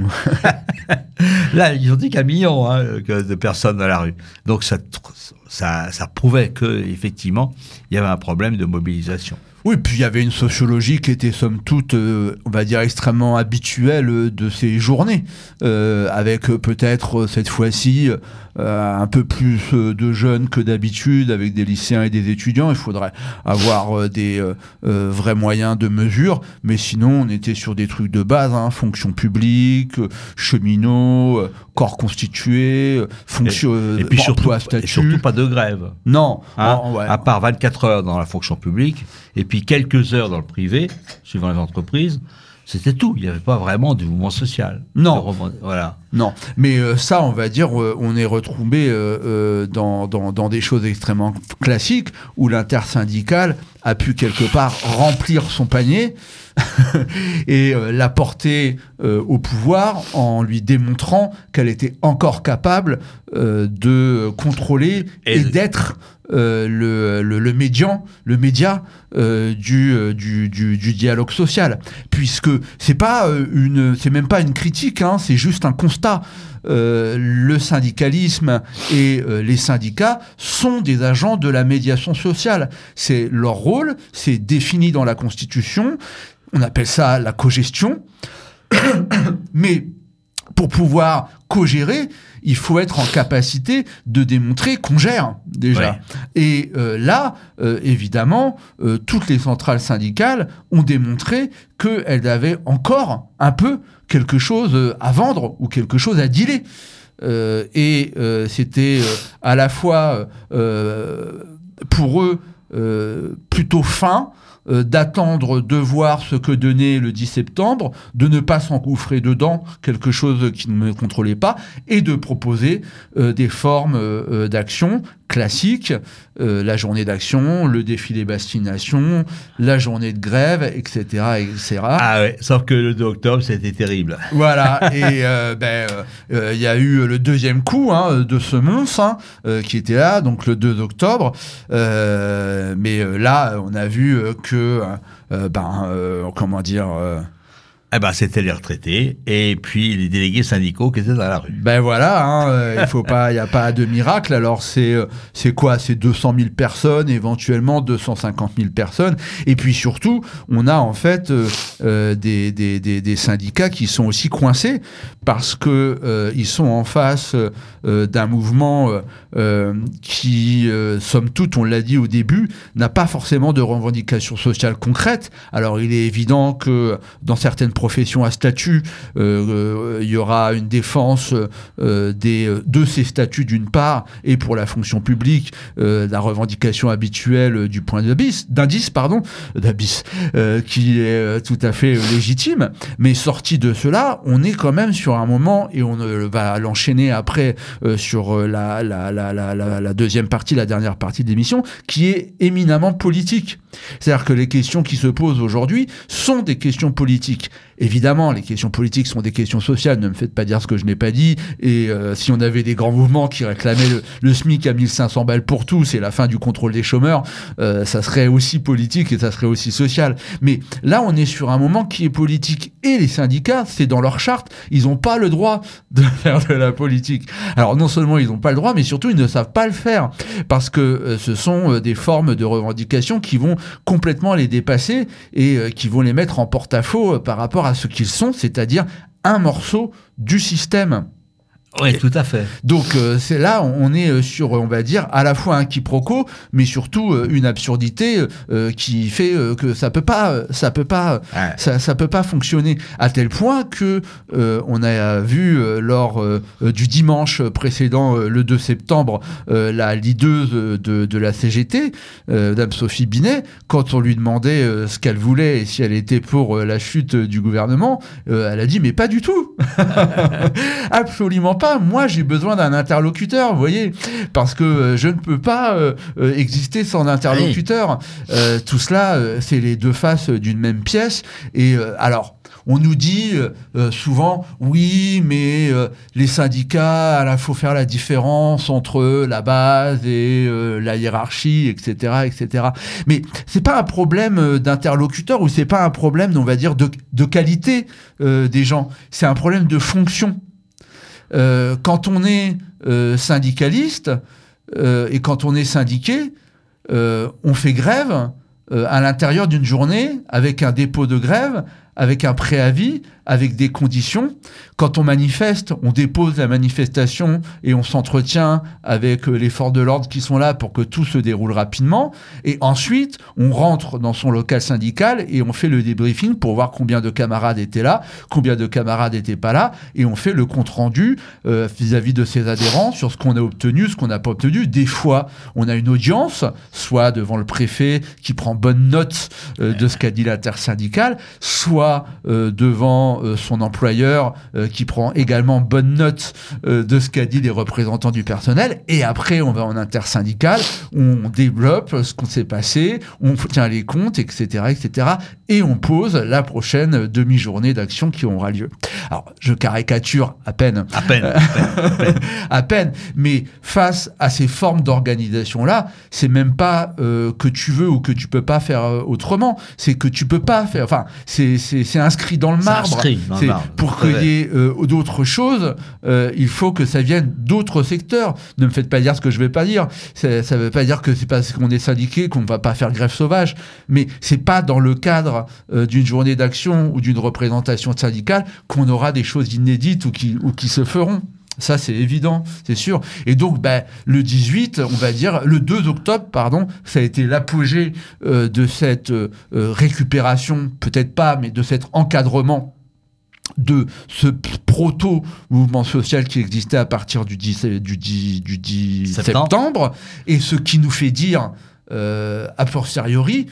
Là, ils ont dit qu'un million hein, de personnes dans la rue. Donc, ça, ça, ça prouvait qu'effectivement, il y avait un problème de mobilisation. Oui, puis il y avait une sociologie qui était somme toute, euh, on va dire, extrêmement habituelle euh, de ces journées, euh, avec euh, peut-être euh, cette fois-ci euh, un peu plus euh, de jeunes que d'habitude, avec des lycéens et des étudiants. Il faudrait avoir euh, des euh, euh, vrais moyens de mesure, mais sinon on était sur des trucs de base, hein, fonction publique, euh, cheminots, euh, corps constitué, euh, fonction, et, et puis surtout, statut. Et surtout pas de grève. Non, hein, oh, ouais. À part vingt-quatre heures dans la fonction publique, et puis quelques heures dans le privé, suivant les entreprises, c'était tout. Il n'y avait pas vraiment de mouvement social. Non. De, voilà. Non. Mais euh, ça, on va dire, euh, on est retrouvé euh, euh, dans, dans, dans des choses extrêmement classiques où l'intersyndicale a pu quelque part remplir son panier et euh, l'apporter euh, au pouvoir en lui démontrant qu'elle était encore capable euh, de contrôler et, et d'être euh, le, le, le médian, le média euh, du, euh, du, du, du dialogue social, puisque c'est pas euh, une, c'est même pas une critique, hein, c'est juste un constat. Euh, le syndicalisme et euh, les syndicats sont des agents de la médiation sociale. C'est leur rôle, c'est défini dans la Constitution. On appelle ça la cogestion. Mais pour pouvoir co-gérer, il faut être en capacité de démontrer qu'on gère déjà. Ouais. Et euh, là, euh, évidemment, euh, toutes les centrales syndicales ont démontré qu'elles avaient encore un peu quelque chose à vendre ou quelque chose à dealer. Euh, et euh, c'était euh, à la fois euh, pour eux euh, plutôt fin, Euh, d'attendre de voir ce que donnait le dix septembre, de ne pas s'engouffrer dedans, quelque chose qui ne me contrôlait pas, et de proposer euh, des formes euh, d'action classiques, euh, la journée d'action, le défilé Bastille-Nation, la journée de grève, et cetera, et cetera. Ah ouais, sauf que le deux octobre, c'était terrible. Voilà, et euh, ben il euh, y a eu le deuxième coup hein, de ce monstre hein, euh, qui était là, donc le deux octobre. Euh, mais euh, là, on a vu euh, que, euh, ben, euh, comment dire. Euh, Eh ben, c'était les retraités et puis les délégués syndicaux qui étaient dans la rue. Ben voilà, hein, euh, il faut pas, il y a pas de miracle. Alors c'est, euh, c'est quoi ? C'est deux cent mille personnes, éventuellement deux cent cinquante mille personnes. Et puis surtout, on a en fait euh, euh, des, des, des, des syndicats qui sont aussi coincés parce que euh, ils sont en face euh, d'un mouvement euh, euh, qui, euh, somme toute, on l'a dit au début, n'a pas forcément de revendications sociales concrètes. Alors il est évident que dans certaines profession à statut, il euh, euh, y aura une défense euh, des, de ces statuts d'une part, et pour la fonction publique, euh, la revendication habituelle du point d'indice, d'indice pardon, d'indice, euh, qui est euh, tout à fait légitime. Mais sorti de cela, on est quand même sur un moment, et on euh, va l'enchaîner après euh, sur la, la, la, la, la, la deuxième partie, la dernière partie de l'émission, qui est éminemment politique. C'est-à-dire que les questions qui se posent aujourd'hui sont des questions politiques. Évidemment, les questions politiques sont des questions sociales, ne me faites pas dire ce que je n'ai pas dit, et euh, si on avait des grands mouvements qui réclamaient le, le SMIC à mille cinq cents balles pour tous et la fin du contrôle des chômeurs, euh, ça serait aussi politique et ça serait aussi social. Mais là, on est sur un moment qui est politique, et les syndicats, c'est dans leur charte, ils n'ont pas le droit de faire de la politique. Alors non seulement ils n'ont pas le droit, mais surtout ils ne savent pas le faire, parce que euh, ce sont euh, des formes de revendication qui vont complètement les dépasser et euh, qui vont les mettre en porte-à-faux euh, par rapport à ce qu'ils sont, c'est-à-dire un morceau du système. Oui, tout à fait. Donc euh, c'est là, on est sur, on va dire, à la fois un quiproquo, mais surtout euh, une absurdité euh, qui fait euh, que ça peut pas, ça peut pas, Ouais. ça, ça peut pas fonctionner à tel point que euh, on a vu euh, lors euh, du dimanche précédent, euh, le deux septembre, euh, la leaduse de, de la C G T, euh, Dame Sophie Binet, quand on lui demandait euh, ce qu'elle voulait et si elle était pour euh, la chute du gouvernement, euh, elle a dit mais pas du tout, absolument pas. Moi, j'ai besoin d'un interlocuteur, vous voyez, parce que euh, je ne peux pas euh, euh, exister sans interlocuteur. Euh, tout cela, euh, c'est les deux faces d'une même pièce. Et euh, alors, on nous dit euh, souvent, oui, mais euh, les syndicats, il faut faire la différence entre la base et euh, la hiérarchie, et cetera, et cetera. Mais c'est pas un problème d'interlocuteur ou c'est pas un problème, on va dire, de, de qualité euh, des gens. C'est un problème de fonction. Euh, quand on est euh, syndicaliste euh, et quand on est syndiqué, euh, on fait grève euh, à l'intérieur d'une journée avec un dépôt de grève, avec un préavis, avec des conditions. Quand on manifeste, on dépose la manifestation et on s'entretient avec les forces de l'ordre qui sont là pour que tout se déroule rapidement. Et ensuite, on rentre dans son local syndical et on fait le débriefing pour voir combien de camarades étaient là, combien de camarades n'étaient pas là, et on fait le compte-rendu euh, vis-à-vis de ses adhérents sur ce qu'on a obtenu, ce qu'on n'a pas obtenu. Des fois, on a une audience, soit devant le préfet qui prend bonne note euh, de ce qu'a dit l'intersyndicale, soit euh, devant euh, son employeur euh, qui prend également bonne note euh, de ce qu'a dit les représentants du personnel. Et après, on va en intersyndical, on développe ce qu'on s'est passé, on tient les comptes, et cetera, et cetera. Et on pose la prochaine demi-journée d'action qui aura lieu. Alors, je caricature à peine. À peine. À peine, à peine. à peine. Mais face à ces formes d'organisation-là, c'est même pas euh, que tu veux ou que tu peux pas faire euh, autrement. C'est que tu peux pas faire. Enfin, c'est, c'est, c'est inscrit dans le marbre. C'est inscrit dans c'est, le marbre. Pour qu'il y ait euh, d'autres choses, euh, il faut que ça vienne d'autres secteurs. Ne me faites pas dire ce que je vais pas dire. Ça, ça veut pas dire que c'est parce qu'on est syndiqué qu'on va pas faire grève sauvage. Mais c'est pas dans le cadre euh, d'une journée d'action ou d'une représentation syndicale qu'on aura des choses inédites ou qui, ou qui se feront. Ça, c'est évident, c'est sûr. Et donc, ben, le dix-huit, on va dire, le deux octobre, pardon, ça a été l'apogée euh, de cette euh, récupération, peut-être pas, mais de cet encadrement de ce proto-mouvement social qui existait à partir du dix, du dix, du dix septembre. septembre, et ce qui nous fait dire, euh, a posteriori,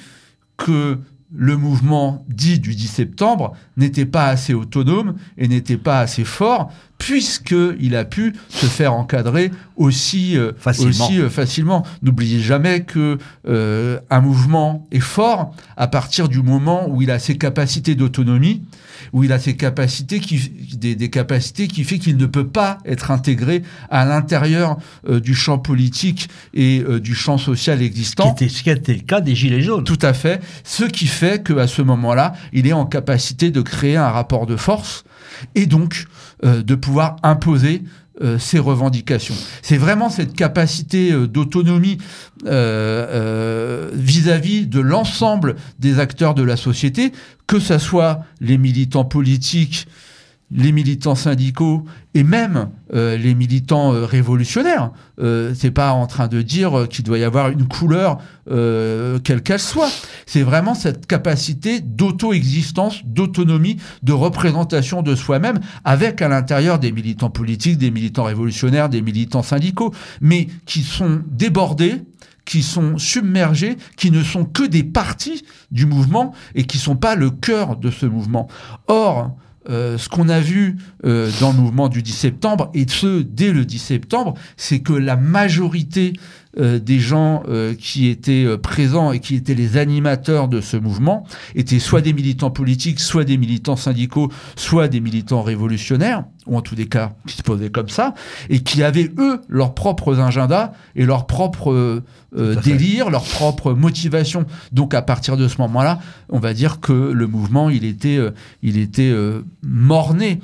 que le mouvement dit du dix septembre n'était pas assez autonome et n'était pas assez fort, puisqu'il a pu se faire encadrer aussi euh, facilement. Aussi, euh, facilement. N'oubliez jamais que euh, un mouvement est fort à partir du moment où il a ses capacités d'autonomie, où il a ses capacités qui, des, des capacités qui fait qu'il ne peut pas être intégré à l'intérieur euh, du champ politique et euh, du champ social existant. Ce qui était, ce qui était le cas des Gilets jaunes. Tout à fait. Ce qui fait qu'à ce moment-là, il est en capacité de créer un rapport de force et donc euh, de pouvoir imposer euh, ses revendications. C'est vraiment cette capacité euh, d'autonomie euh, euh, vis-à-vis de l'ensemble des acteurs de la société, que ce soit les militants politiques, les militants syndicaux et même euh, les militants euh, révolutionnaires. Euh, c'est pas en train de dire qu'il doit y avoir une couleur euh, quelle qu'elle soit. C'est vraiment cette capacité d'auto-existence, d'autonomie, de représentation de soi-même, avec à l'intérieur des militants politiques, des militants révolutionnaires, des militants syndicaux, mais qui sont débordés, qui sont submergés, qui ne sont que des parties du mouvement et qui sont pas le cœur de ce mouvement. Or, Euh, ce qu'on a vu euh, dans le mouvement du dix septembre, et ce, dès le dix septembre, c'est que la majorité euh, des gens euh, qui étaient euh, présents et qui étaient les animateurs de ce mouvement étaient soit des militants politiques, soit des militants syndicaux, soit des militants révolutionnaires, ou en tous les cas qui se posaient comme ça, et qui avaient, eux, leurs propres agendas et leurs propres euh, euh, délires, leurs propres motivations. Donc, à partir de ce moment-là, on va dire que le mouvement, il était, euh, il était euh, mort-né.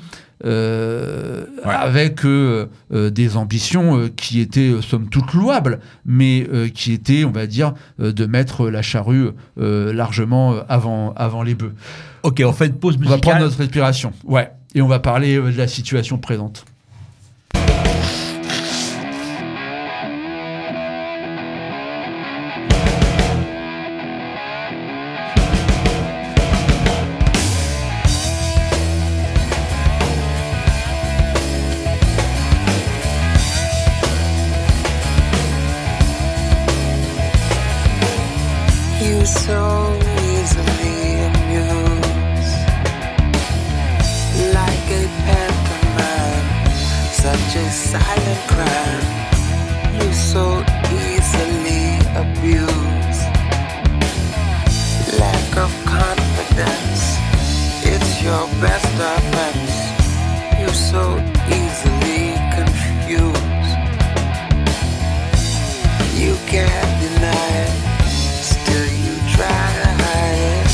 Euh, ouais. Avec euh, euh, des ambitions euh, qui étaient euh, somme toute louables, mais euh, qui étaient, on va dire, euh, de mettre la charrue euh, largement euh, avant, avant les bœufs. Ok, on fait une pause musicale. On va prendre notre respiration, ouais, et on va parler euh, de la situation présente. crime. You so easily abuse. Lack of confidence, it's your best offense. You so easily confuse. You can't deny it, still you try to hide it.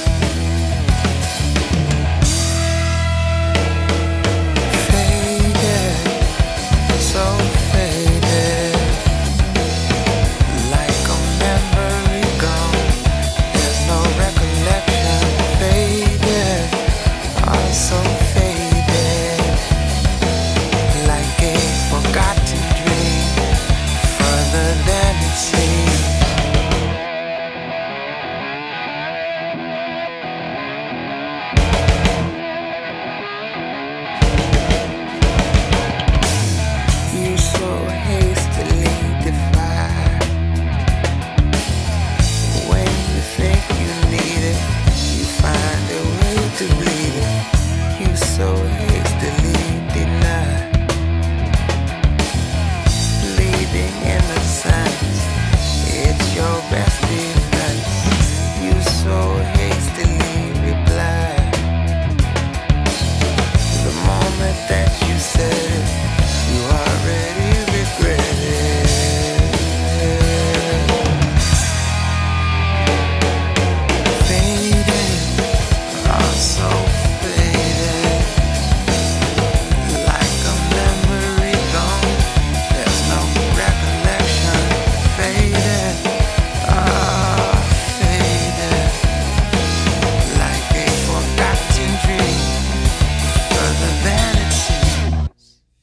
Faded, so faded, like a memory gone. There's no recollection. Faded, oh so faded, like a forgotten dream, further than it seems. You so hastily defy. When you think you need it, you find a way to bleed it. You so hastily deny. Leaving innocence, it's your best defense. You so hastily reply. The moment that you said it, you already regret it. Faded, oh so faded, like a memory gone. There's no recollection. Faded, oh faded, like a forgotten dream, further than it seems.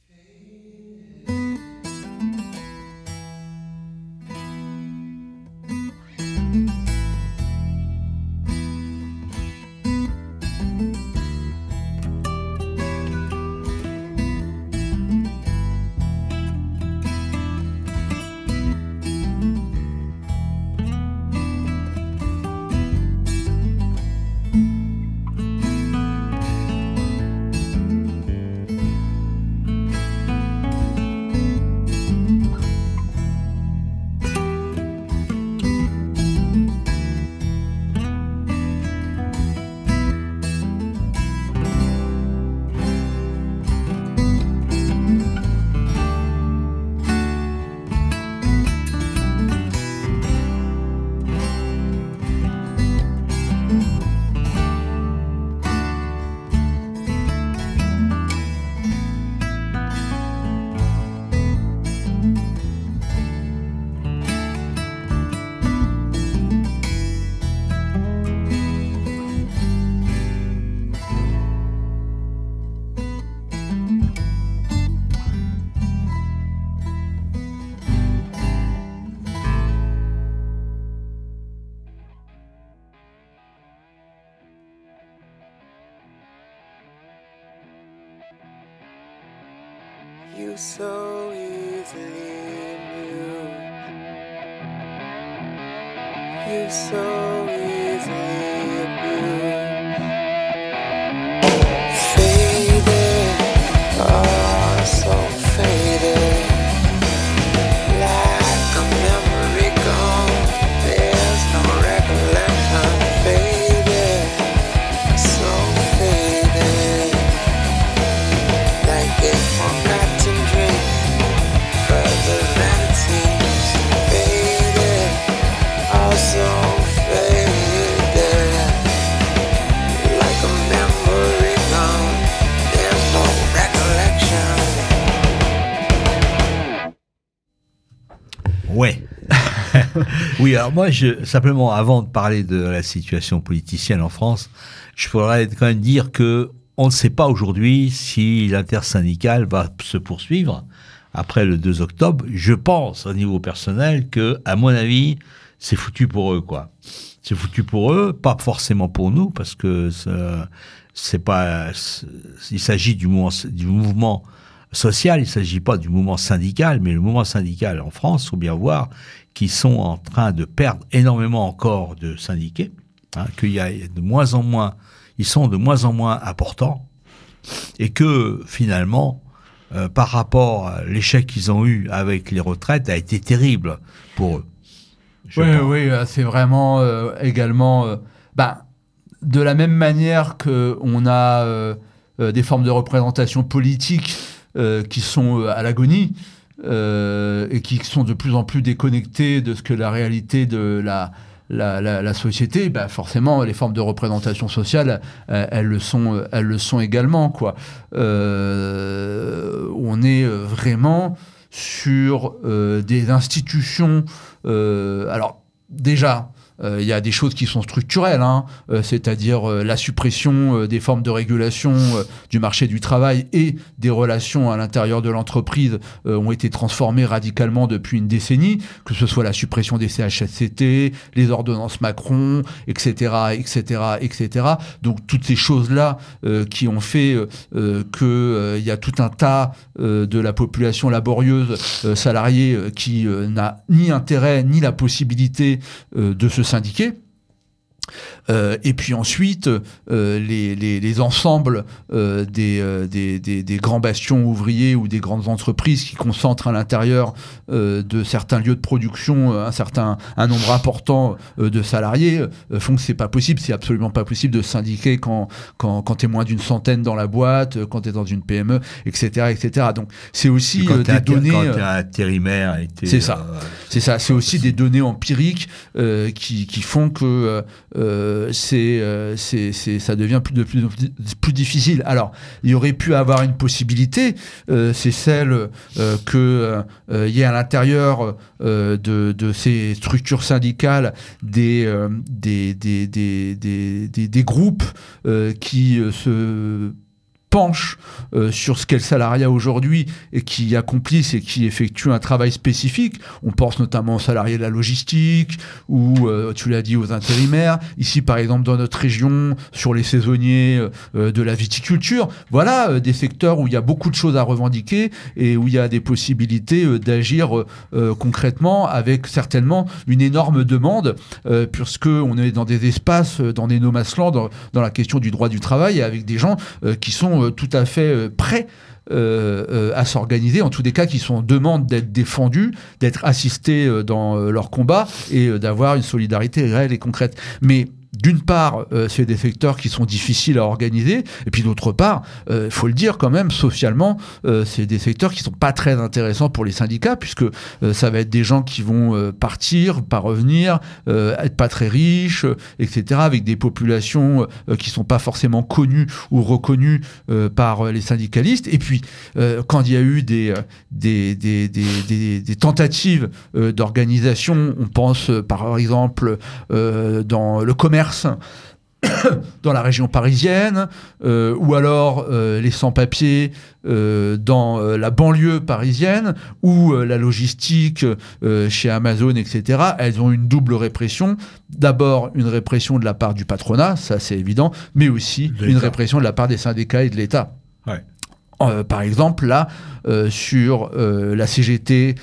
You so easily amused. You so easily abused. Faded, oh so faded, like a memory gone. There's no recollection. Faded, so faded, like a forgotten dream, further than it seems. Faded, oh so faded, like a memory gone. There's no recollection. Ouais. Oui, alors moi, je, simplement, avant de parler de la situation politicienne en France, je voudrais quand même dire que on ne sait pas aujourd'hui si l'intersyndicale va se poursuivre après le deux octobre. Je pense, au niveau personnel, que, à mon avis, c'est foutu pour eux, quoi. C'est foutu pour eux, pas forcément pour nous, parce que c'est, c'est pas, c'est, il s'agit du mouvement, du mouvement social, il ne s'agit pas du mouvement syndical, mais le mouvement syndical en France, il faut bien voir qu'ils sont en train de perdre énormément encore de syndiqués, hein, qu'il y a de moins en moins, ils sont de moins en moins importants, et que finalement, euh, par rapport à l'échec qu'ils ont eu avec les retraites, a été terrible pour eux. Oui, oui, c'est vraiment euh, également... Euh, bah, de la même manière qu'on a euh, euh, des formes de représentation politique euh, qui sont euh, à l'agonie euh, et qui sont de plus en plus déconnectées de ce que la réalité de la, la, la, la société, bah forcément, les formes de représentation sociale, euh, elles, le sont, elles le sont également, quoi. Euh, on est vraiment sur euh, des institutions... Euh, alors, déjà... Il euh, y a des choses qui sont structurelles, hein, euh, c'est-à-dire euh, la suppression euh, des formes de régulation euh, du marché du travail et des relations à l'intérieur de l'entreprise euh, ont été transformées radicalement depuis une décennie, que ce soit la suppression des C H S C T, les ordonnances Macron, et cetera, et cetera, et cetera. Donc toutes ces choses-là euh, qui ont fait euh, qu'il euh, y a tout un tas euh, de la population laborieuse euh, salariée euh, qui euh, n'a ni intérêt ni la possibilité euh, de se syndiqués. Euh, et puis ensuite, euh, les, les, les ensembles euh, des, euh, des, des, des grands bastions ouvriers ou des grandes entreprises qui concentrent à l'intérieur euh, de certains lieux de production un certain un nombre important euh, de salariés euh, font que c'est pas possible, c'est absolument pas possible de syndiquer quand quand, quand t'es moins d'une centaine dans la boîte, quand t'es dans une P M E, et cetera, et cetera. Donc c'est aussi euh, des données. Quand t'es intérimaire, c'est ça, euh, c'est ça, c'est aussi des données empiriques euh, qui qui font que euh, c'est, euh, c'est, c'est, ça devient plus de plus, de plus difficile. Alors, il y aurait pu avoir une possibilité, euh, c'est celle euh, que euh, y ait à l'intérieur euh, de, de ces structures syndicales des, euh, des, des, des, des, des, des groupes euh, qui euh, se penchent euh, sur ce qu'est le salariat aujourd'hui et qui accomplissent et qui effectuent un travail spécifique. On pense notamment aux salariés de la logistique ou, euh, tu l'as dit, aux intérimaires. Ici, par exemple, dans notre région, sur les saisonniers euh, de la viticulture. Voilà euh, des secteurs où il y a beaucoup de choses à revendiquer et où il y a des possibilités euh, d'agir euh, euh, concrètement avec certainement une énorme demande euh, puisque on est dans des espaces, dans des no man's land, dans, dans la question du droit du travail et avec des gens euh, qui sont tout à fait prêts euh, euh, à s'organiser, en tous des cas qui sont en demande d'être défendus, d'être assistés euh, dans euh, leur combat et euh, d'avoir une solidarité réelle et concrète. Mais d'une part, euh, c'est des secteurs qui sont difficiles à organiser, et puis d'autre part, il euh, faut le dire quand même, socialement, euh, c'est des secteurs qui sont pas très intéressants pour les syndicats, puisque euh, ça va être des gens qui vont euh, partir, pas revenir, euh, être pas très riches, euh, et cetera, avec des populations euh, qui sont pas forcément connues ou reconnues euh, par les syndicalistes. Et puis, euh, quand il y a eu des, des, des, des, des, des tentatives euh, d'organisation, on pense euh, par exemple euh, dans le commerce, dans la région parisienne, euh, ou alors euh, les sans-papiers euh, dans euh, la banlieue parisienne, ou euh, la logistique euh, chez Amazon, et cetera. Elles ont une double répression. D'abord, une répression de la part du patronat, ça c'est évident, mais aussi une répression de la part des syndicats et de l'État. Ouais. Euh, par exemple, là, euh, sur euh, la C G T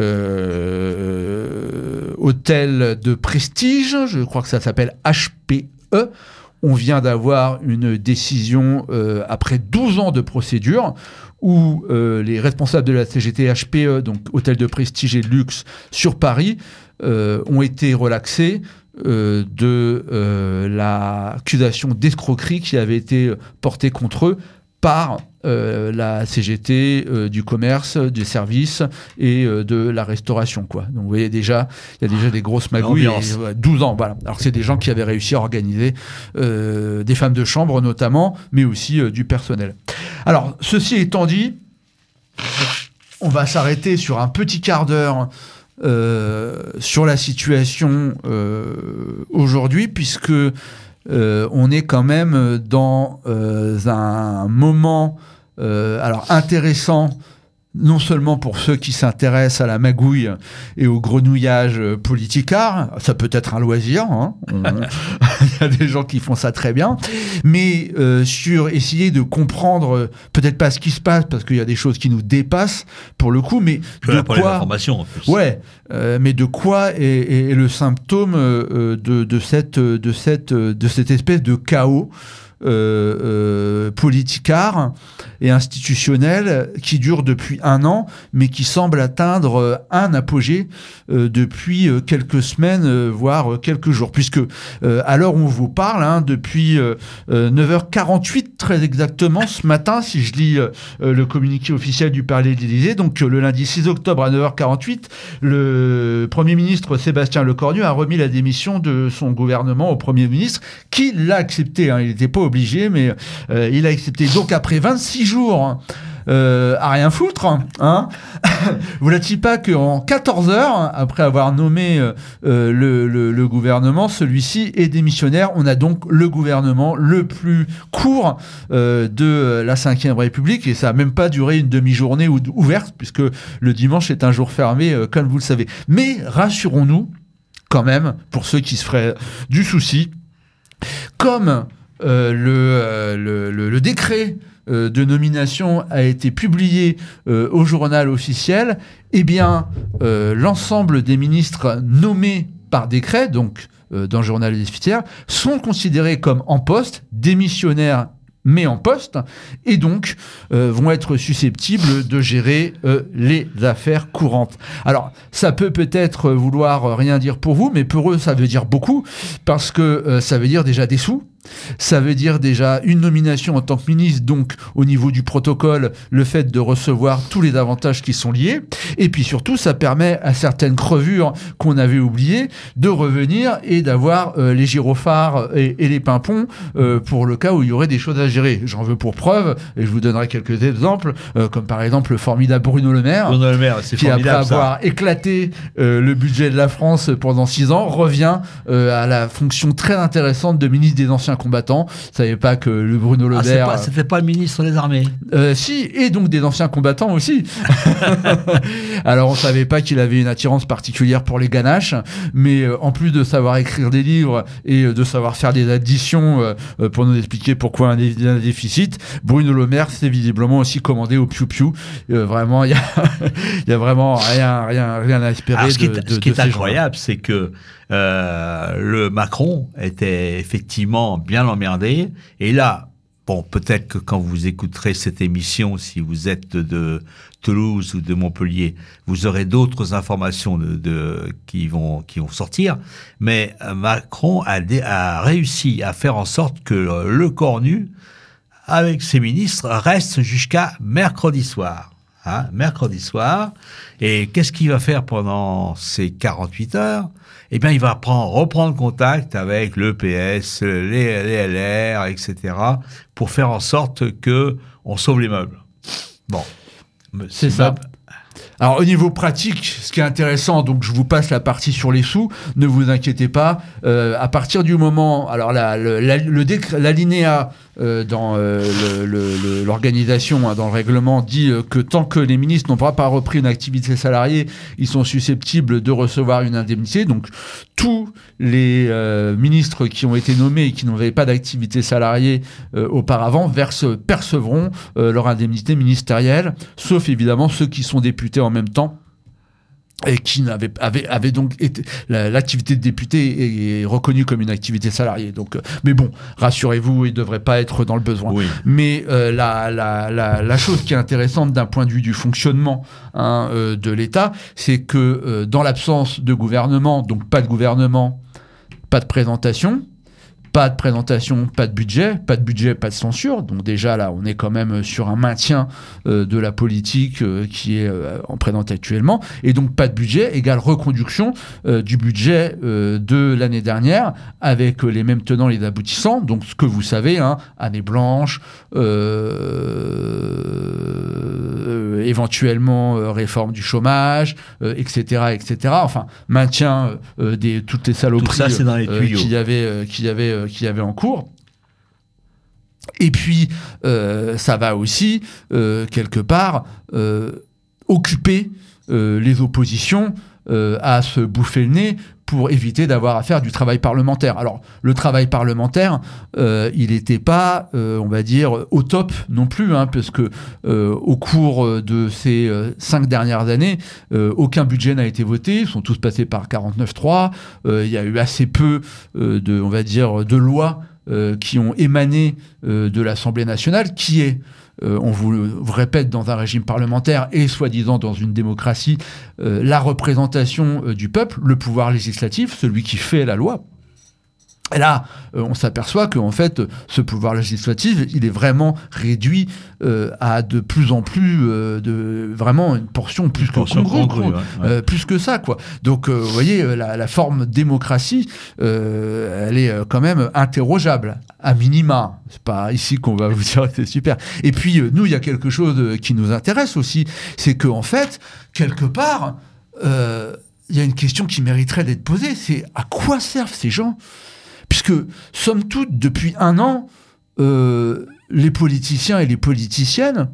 euh, Hôtel de Prestige, je crois que ça s'appelle H P E, on vient d'avoir une décision euh, après douze ans de procédure où euh, les responsables de la C G T H P E, donc Hôtel de Prestige et de Luxe sur Paris, euh, ont été relaxés euh, de euh, l'accusation d'escroquerie qui avait été portée contre eux par euh, la C G T euh, du commerce, des services et euh, de la restauration, quoi. Donc vous voyez déjà, il y a déjà des grosses magouilles. Et, euh, douze ans, voilà. Alors c'est des gens qui avaient réussi à organiser euh, des femmes de chambre notamment, mais aussi euh, du personnel. Alors ceci étant dit, on va s'arrêter sur un petit quart d'heure euh, sur la situation euh, aujourd'hui, puisque Euh, on est quand même dans euh, un moment euh, alors intéressant, non seulement pour ceux qui s'intéressent à la magouille et au grenouillage politicard, ça peut être un loisir, hein. Il y a des gens qui font ça très bien, mais euh, sur essayer de comprendre, peut-être pas ce qui se passe, parce qu'il y a des choses qui nous dépassent pour le coup, mais de pour quoi, les informations en plus. Ouais, euh, mais de quoi est, est, est le symptôme euh, de, de cette de cette de cette espèce de chaos euh, euh, politicard et institutionnel qui dure depuis un an, mais qui semble atteindre euh, un apogée euh, depuis euh, quelques semaines, euh, voire euh, quelques jours, puisque euh, à l'heure où on vous parle, hein, depuis euh, euh, neuf heures quarante-huit très exactement ce matin, si je lis euh, le communiqué officiel du Palais de l'Élysée, donc euh, le lundi six octobre à neuf heures quarante-huit, le Premier ministre Sébastien Lecornu a remis la démission de son gouvernement au Premier ministre, qui l'a accepté, hein, il n'était pas obligé, mais euh, il a accepté. Donc après vingt-six jours hein, euh, à rien foutre, hein, vous ne dites pas qu'en quatorze heures, après avoir nommé euh, le, le, le gouvernement, celui-ci est démissionnaire. On a donc le gouvernement le plus court euh, de la cinquième République, et ça n'a même pas duré une demi-journée ou, ouverte, puisque le dimanche est un jour fermé, euh, comme vous le savez. Mais rassurons-nous, quand même, pour ceux qui se feraient du souci, comme euh, le, euh, le, le, le décret euh, de nomination a été publié euh, au journal officiel, eh bien, euh, l'ensemble des ministres nommés par décret, donc euh, dans le journal officiel, sont considérés comme en poste, démissionnaires mais en poste, et donc euh, vont être susceptibles de gérer euh, les affaires courantes. Alors, ça peut peut-être vouloir rien dire pour vous, mais pour eux, ça veut dire beaucoup, parce que euh, ça veut dire déjà des sous, ça veut dire déjà une nomination en tant que ministre, donc au niveau du protocole, le fait de recevoir tous les avantages qui sont liés, et puis surtout, ça permet à certaines crevures qu'on avait oubliées de revenir et d'avoir euh, les gyrophares et, et les pimpons euh, pour le cas où il y aurait des choses à gérer. J'en veux pour preuve, et je vous donnerai quelques exemples, euh, comme par exemple le formidable Bruno Le Maire, Bruno Le Maire, c'est qui après avoir ça. éclaté euh, le budget de la France pendant six ans, revient euh, à la fonction très intéressante de ministre des Anciens Combattants. Vous savez pas que le Bruno Le Ah, Maire... pas, c'était pas le ministre des Armées. Euh, si, et donc des anciens combattants aussi. Alors on savait pas qu'il avait une attirance particulière pour les ganaches, mais euh, en plus de savoir écrire des livres et euh, de savoir faire des additions euh, pour nous expliquer pourquoi un, dé- un déficit, Bruno Le Maire s'est visiblement aussi commandé au piou-piou. Euh, vraiment, il y a, il y a vraiment rien, rien, rien à espérer. Alors, ce qui est, de, de, ce qui de est ces incroyable, c'est que euh, le Macron était effectivement bien emmerdé, et là, bon, peut-être que quand vous écouterez cette émission, si vous êtes de Toulouse ou de Montpellier, vous aurez d'autres informations de, de, qui vont qui vont sortir. Mais Macron a, dé, a réussi à faire en sorte que le Cornu, avec ses ministres, reste jusqu'à mercredi soir. Hein, mercredi soir. Et qu'est-ce qu'il va faire pendant ces quarante-huit heures? Eh bien, il va prendre, reprendre contact avec le P S, les, les L R, et cetera, pour faire en sorte que on sauve les meubles. Bon. C'est ça. Alors au niveau pratique, ce qui est intéressant, donc je vous passe la partie sur les sous, ne vous inquiétez pas, euh, à partir du moment, alors la, le, la, le décret, l'alinéa euh, dans euh, le, le, l'organisation, hein, dans le règlement, dit euh, que tant que les ministres n'ont pas, pas repris une activité salariée, ils sont susceptibles de recevoir une indemnité. Donc tous les euh, ministres qui ont été nommés et qui n'avaient pas d'activité salariée euh, auparavant versent, percevront euh, leur indemnité ministérielle, sauf évidemment ceux qui sont députés en même temps et qui n'avait avait, avait donc été la, l'activité de député est reconnue comme une activité salariée. Donc, euh, mais bon, rassurez-vous, il ne devrait pas être dans le besoin. Oui. Mais euh, la, la, la, la chose qui est intéressante d'un point de vue du fonctionnement hein, euh, de l'État, c'est que euh, dans l'absence de gouvernement, donc pas de gouvernement, pas de présentation. Pas de présentation, pas de budget, pas de budget, pas de censure. Donc déjà là, on est quand même sur un maintien euh, de la politique euh, qui est euh, en présente actuellement. Et donc pas de budget égale reconduction euh, du budget euh, de l'année dernière avec euh, les mêmes tenants et les aboutissants. Donc ce que vous savez, hein, année blanche, euh, euh, éventuellement euh, réforme du chômage, euh, et cetera, et cetera. Enfin maintien euh, des toutes les saloperies Tout ça, c'est dans les euh, tuyaux. qu'il y avait, euh, qu'il y avait euh, qu'il y avait en cours. Et puis, euh, ça va aussi, euh, quelque part, euh, occuper euh, les oppositions euh, à se bouffer le nez pour éviter d'avoir à faire du travail parlementaire. Alors, le travail parlementaire, euh, il n'était pas, euh, on va dire, au top non plus, hein, parce que euh, au cours de ces euh, cinq dernières années, euh, aucun budget n'a été voté, ils sont tous passés par quarante-neuf trois, euh, il y a eu assez peu euh, de, on va dire, de lois euh, qui ont émané euh, de l'Assemblée nationale, qui est, euh, on vous le vous répète, dans un régime parlementaire et soi-disant dans une démocratie, euh, la représentation euh, du peuple, le pouvoir législatif, celui qui fait la loi. Et là, euh, on s'aperçoit qu'en fait, ce pouvoir législatif, il est vraiment réduit euh, à de plus en plus, euh, de vraiment une portion plus une que portion congrue, congrue, quoi. ouais, ouais. Euh, plus que ça, quoi. Donc, euh, vous voyez, la, la forme démocratie, euh, elle est euh, quand même interrogeable, à minima. C'est pas ici qu'on va vous dire que c'est super. Et puis, euh, nous, il y a quelque chose euh, qui nous intéresse aussi, c'est qu'en fait, quelque part, euh, il y a une question qui mériterait d'être posée, c'est à quoi servent ces gens ? Puisque, somme toute, depuis un an, euh, les politiciens et les politiciennes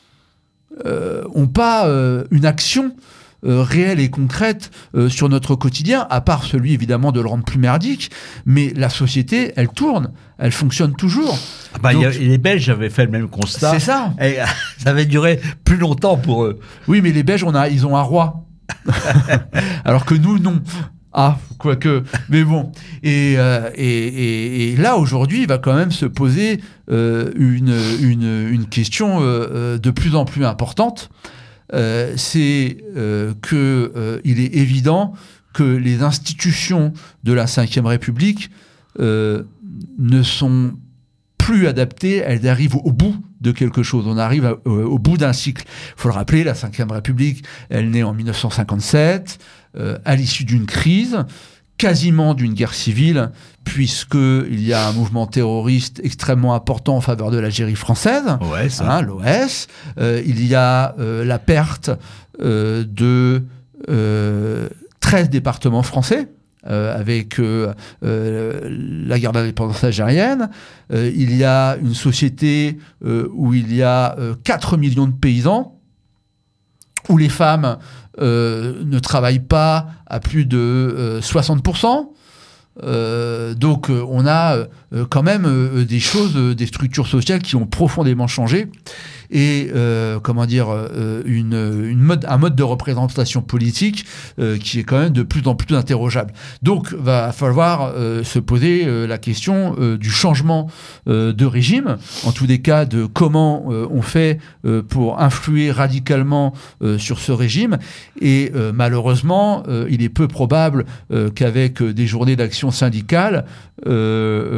euh, ont pas euh, une action euh, réelle et concrète euh, sur notre quotidien, à part celui, évidemment, de le rendre plus merdique. Mais la société, elle tourne, elle fonctionne toujours. Ah bah, Donc, y a, les Belges avaient fait le même constat. c'est ça. Et ça avait duré plus longtemps pour eux. Oui, mais les Belges, on a, ils ont un roi. Alors que nous, non. Ah, quoique. Mais bon. Et, euh, et, et, et là, aujourd'hui, il va quand même se poser euh, une, une, une question euh, de plus en plus importante. Euh, c'est euh, qu'il euh, est évident que les institutions de la cinquième République euh, ne sont plus adaptées, elles arrivent au bout de quelque chose. On arrive à, au, au bout d'un cycle. Il faut le rappeler, la cinquième République, elle naît en mille neuf cent cinquante-sept, euh, à l'issue d'une crise, quasiment d'une guerre civile, puisqu'il y a un mouvement terroriste extrêmement important en faveur de l'Algérie française, Ouais, ça. hein, l'O S. Euh, il y a euh, la perte euh, de euh, treize départements français, Euh, avec euh, euh, la guerre d'indépendance algérienne. Euh, il y a une société euh, où il y a euh, quatre millions de paysans, où les femmes euh, ne travaillent pas à plus de euh, soixante pour cent. Euh, donc euh, on a euh, quand même euh, des choses, euh, des structures sociales qui ont profondément changé, et euh, comment dire, euh, une, une mode, un mode de représentation politique euh, qui est quand même de plus en plus interrogeable. Donc va falloir euh, se poser euh, la question euh, du changement euh, de régime, en tous les cas de comment euh, on fait euh, pour influer radicalement euh, sur ce régime. Et euh, malheureusement, euh, il est peu probable euh, qu'avec euh, des journées d'action syndicale, euh,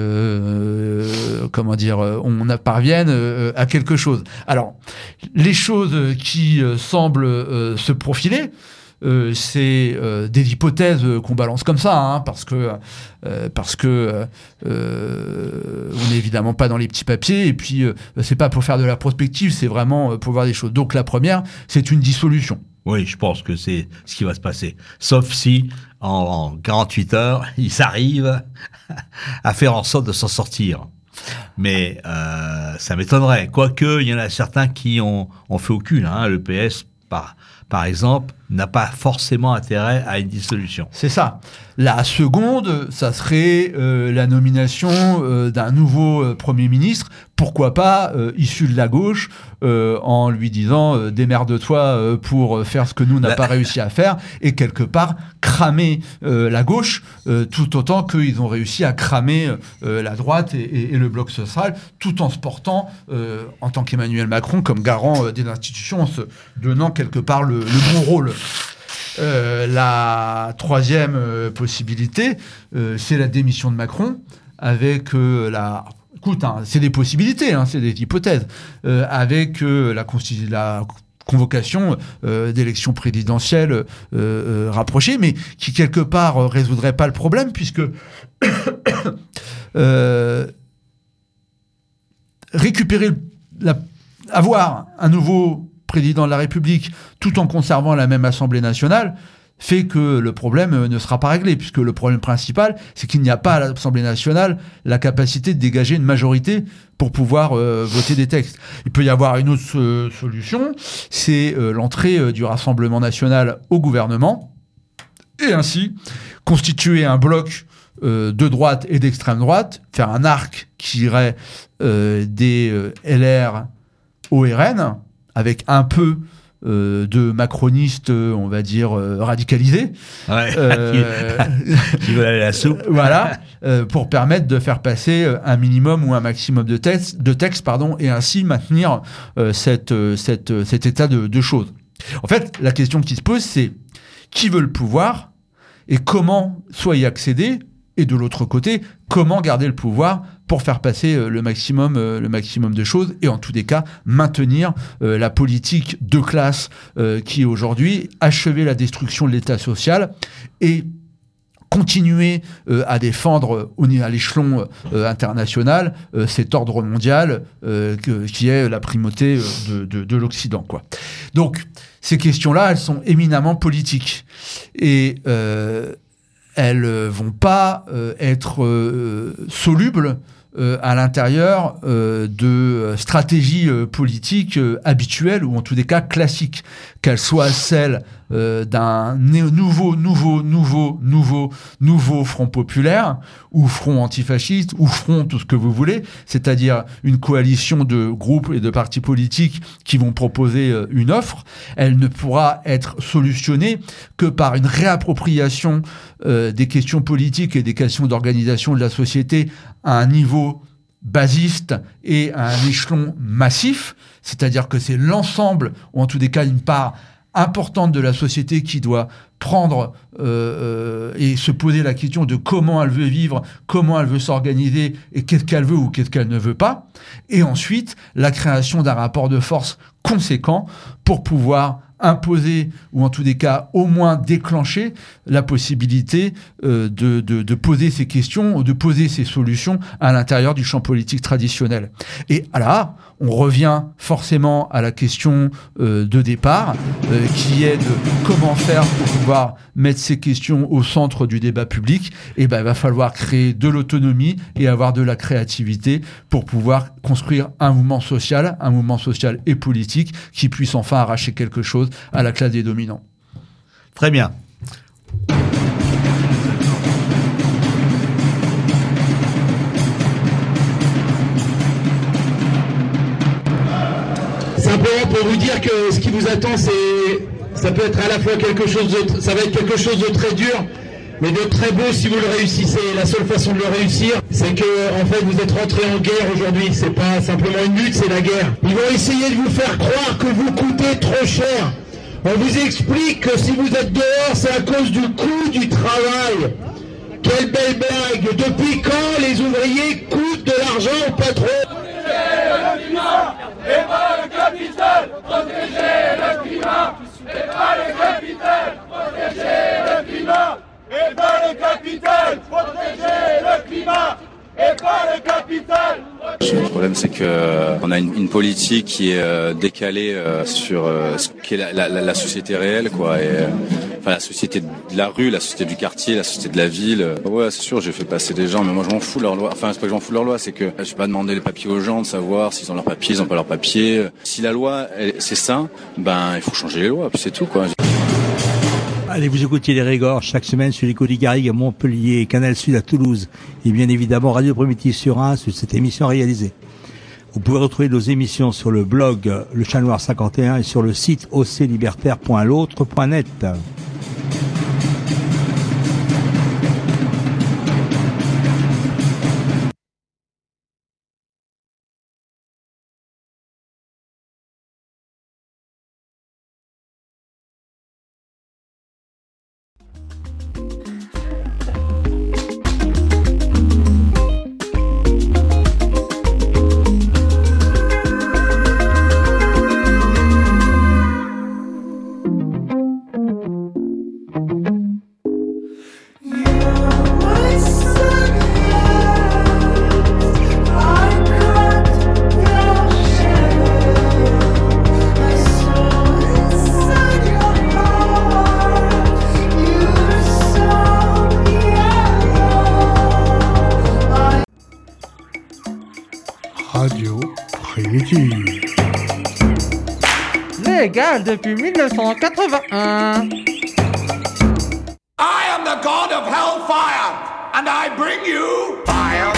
euh, comment dire, on parvienne euh, à quelque chose. Alors, les choses qui euh, semblent euh, se profiler, euh, c'est euh, des hypothèses qu'on balance comme ça, hein, parce que euh, parce que euh, on n'est évidemment pas dans les petits papiers, et puis euh, c'est pas pour faire de la prospective, c'est vraiment pour voir des choses. Donc la première, c'est une dissolution. Oui, je pense que c'est ce qui va se passer. Sauf si, en, en quarante-huit heures, ils arrivent à faire en sorte de s'en sortir. Mais euh, ça m'étonnerait. Quoique, il y en a certains qui ont, ont fait au cul. Hein. Le P S, par, par exemple, n'a pas forcément intérêt à une dissolution. C'est ça. La seconde, ça serait euh, la nomination euh, d'un nouveau euh, Premier ministre, pourquoi pas euh, issu de la gauche, euh, en lui disant euh, « démerde-toi euh, pour faire ce que nous n'a La... pas réussi à faire », et quelque part cramer euh, la gauche, euh, tout autant qu'ils ont réussi à cramer euh, la droite et, et, et le bloc social, tout en se portant, euh, en tant qu'Emmanuel Macron, comme garant euh, des institutions, en se donnant quelque part le, le bon rôle. Euh, la troisième euh, possibilité, euh, c'est la démission de Macron, avec euh, la... Écoute, hein, c'est des possibilités, hein, c'est des hypothèses, euh, avec euh, la, consti- la convocation euh, d'élections présidentielles euh, euh, rapprochées, mais qui quelque part euh, résoudrait pas le problème, puisque euh, récupérer, la, avoir un nouveau président de la République, tout en conservant la même Assemblée nationale, fait que le problème ne sera pas réglé, puisque le problème principal, c'est qu'il n'y a pas à l'Assemblée nationale la capacité de dégager une majorité pour pouvoir euh, voter des textes. Il peut y avoir une autre euh, solution, c'est euh, l'entrée euh, du Rassemblement national au gouvernement, et ainsi constituer un bloc euh, de droite et d'extrême droite, faire un arc qui irait euh, des euh, L R au R N, avec un peu euh, de macronistes, on va dire, euh, radicalisés. Ouais. Euh, qui veulent aller à la soupe. Voilà, euh, pour permettre de faire passer un minimum ou un maximum de textes, de textes pardon, et ainsi maintenir euh, cette, cette, cet état de, de choses. En fait, la question qui se pose, c'est qui veut le pouvoir et comment soit y accéder, et de l'autre côté, comment garder le pouvoir pour faire passer euh, le maximum, euh, le maximum de choses et en tous les cas maintenir euh, la politique de classe euh, qui aujourd'hui achever la destruction de l'État social et continuer euh, à défendre au à l'échelon euh, international euh, cet ordre mondial euh, que, qui est la primauté de, de, de l'Occident, quoi. Donc ces questions-là, elles sont éminemment politiques et euh, elles ne vont pas euh, être euh, solubles euh, à l'intérieur euh, de stratégies euh, politiques euh, habituelles ou en tous les cas classiques, qu'elles soient celles euh, d'un né- nouveau, nouveau, nouveau, nouveau, nouveau front populaire ou front antifasciste ou front tout ce que vous voulez, c'est-à-dire une coalition de groupes et de partis politiques qui vont proposer euh, une offre. Elle ne pourra être solutionnée que par une réappropriation euh, des questions politiques et des questions d'organisation de la société à un niveau basiste et à un échelon massif, c'est-à-dire que c'est l'ensemble, ou en tous les cas une part importante de la société qui doit prendre euh, euh, et se poser la question de comment elle veut vivre, comment elle veut s'organiser et qu'est-ce qu'elle veut ou qu'est-ce qu'elle ne veut pas. Et ensuite, la création d'un rapport de force conséquent pour pouvoir imposer, ou en tous les cas au moins déclencher la possibilité euh, de, de, de poser ces questions, de poser ces solutions à l'intérieur du champ politique traditionnel. Et là, on revient forcément à la question euh, de départ, euh, qui est de comment faire pour pouvoir mettre ces questions au centre du débat public. Et ben, il va falloir créer de l'autonomie et avoir de la créativité pour pouvoir construire un mouvement social, un mouvement social et politique qui puisse enfin arracher quelque chose à la classe des dominants. Très bien. Simplement pour vous dire que ce qui vous attend, c'est, ça peut être à la fois quelque chose de, ça va être quelque chose de très dur, mais de très beau si vous le réussissez. La seule façon de le réussir, c'est que, en fait, vous êtes rentré en guerre aujourd'hui. C'est pas simplement une lutte, c'est la guerre. Ils vont essayer de vous faire croire que vous coûtez trop cher. On vous explique que si vous êtes dehors, c'est à cause du coût du travail. Quelle belle blague. Depuis quand les ouvriers coûtent de l'argent au patron? Le climat et pas le capital. Protéger le climat et pas le capital. Protéger le climat et pas le capital. Protéger le climat et pas le capital. Le problème, c'est que euh, on a une, une politique qui est euh, décalée euh, sur euh, ce qu'est la, la, la société réelle, quoi. Et, euh, enfin, la société de la rue, la société du quartier, la société de la ville. Euh, ouais, c'est sûr, j'ai fait passer des gens, mais moi, je m'en fous de leur loi. Enfin, c'est pas que je m'en fous de leur loi, c'est que je vais pas demander les papiers aux gens de savoir s'ils ont leurs papiers, ils ont pas leurs papiers. Si la loi, elle, c'est ça, ben, il faut changer les lois, puis c'est tout, quoi. Allez, vous écoutez les Régors chaque semaine sur les Côtes Garrigues à Montpellier, Canal Sud à Toulouse et bien évidemment Radio Primitive sur Reims sur cette émission réalisée. Vous pouvez retrouver nos émissions sur le blog Le Chat Noir cinquante et un et sur le site o c libertaire point l'autre point net. Radio Primitive. Légal depuis mille neuf cent quatre-vingt-un. I am the god of hellfire, and I bring you fire.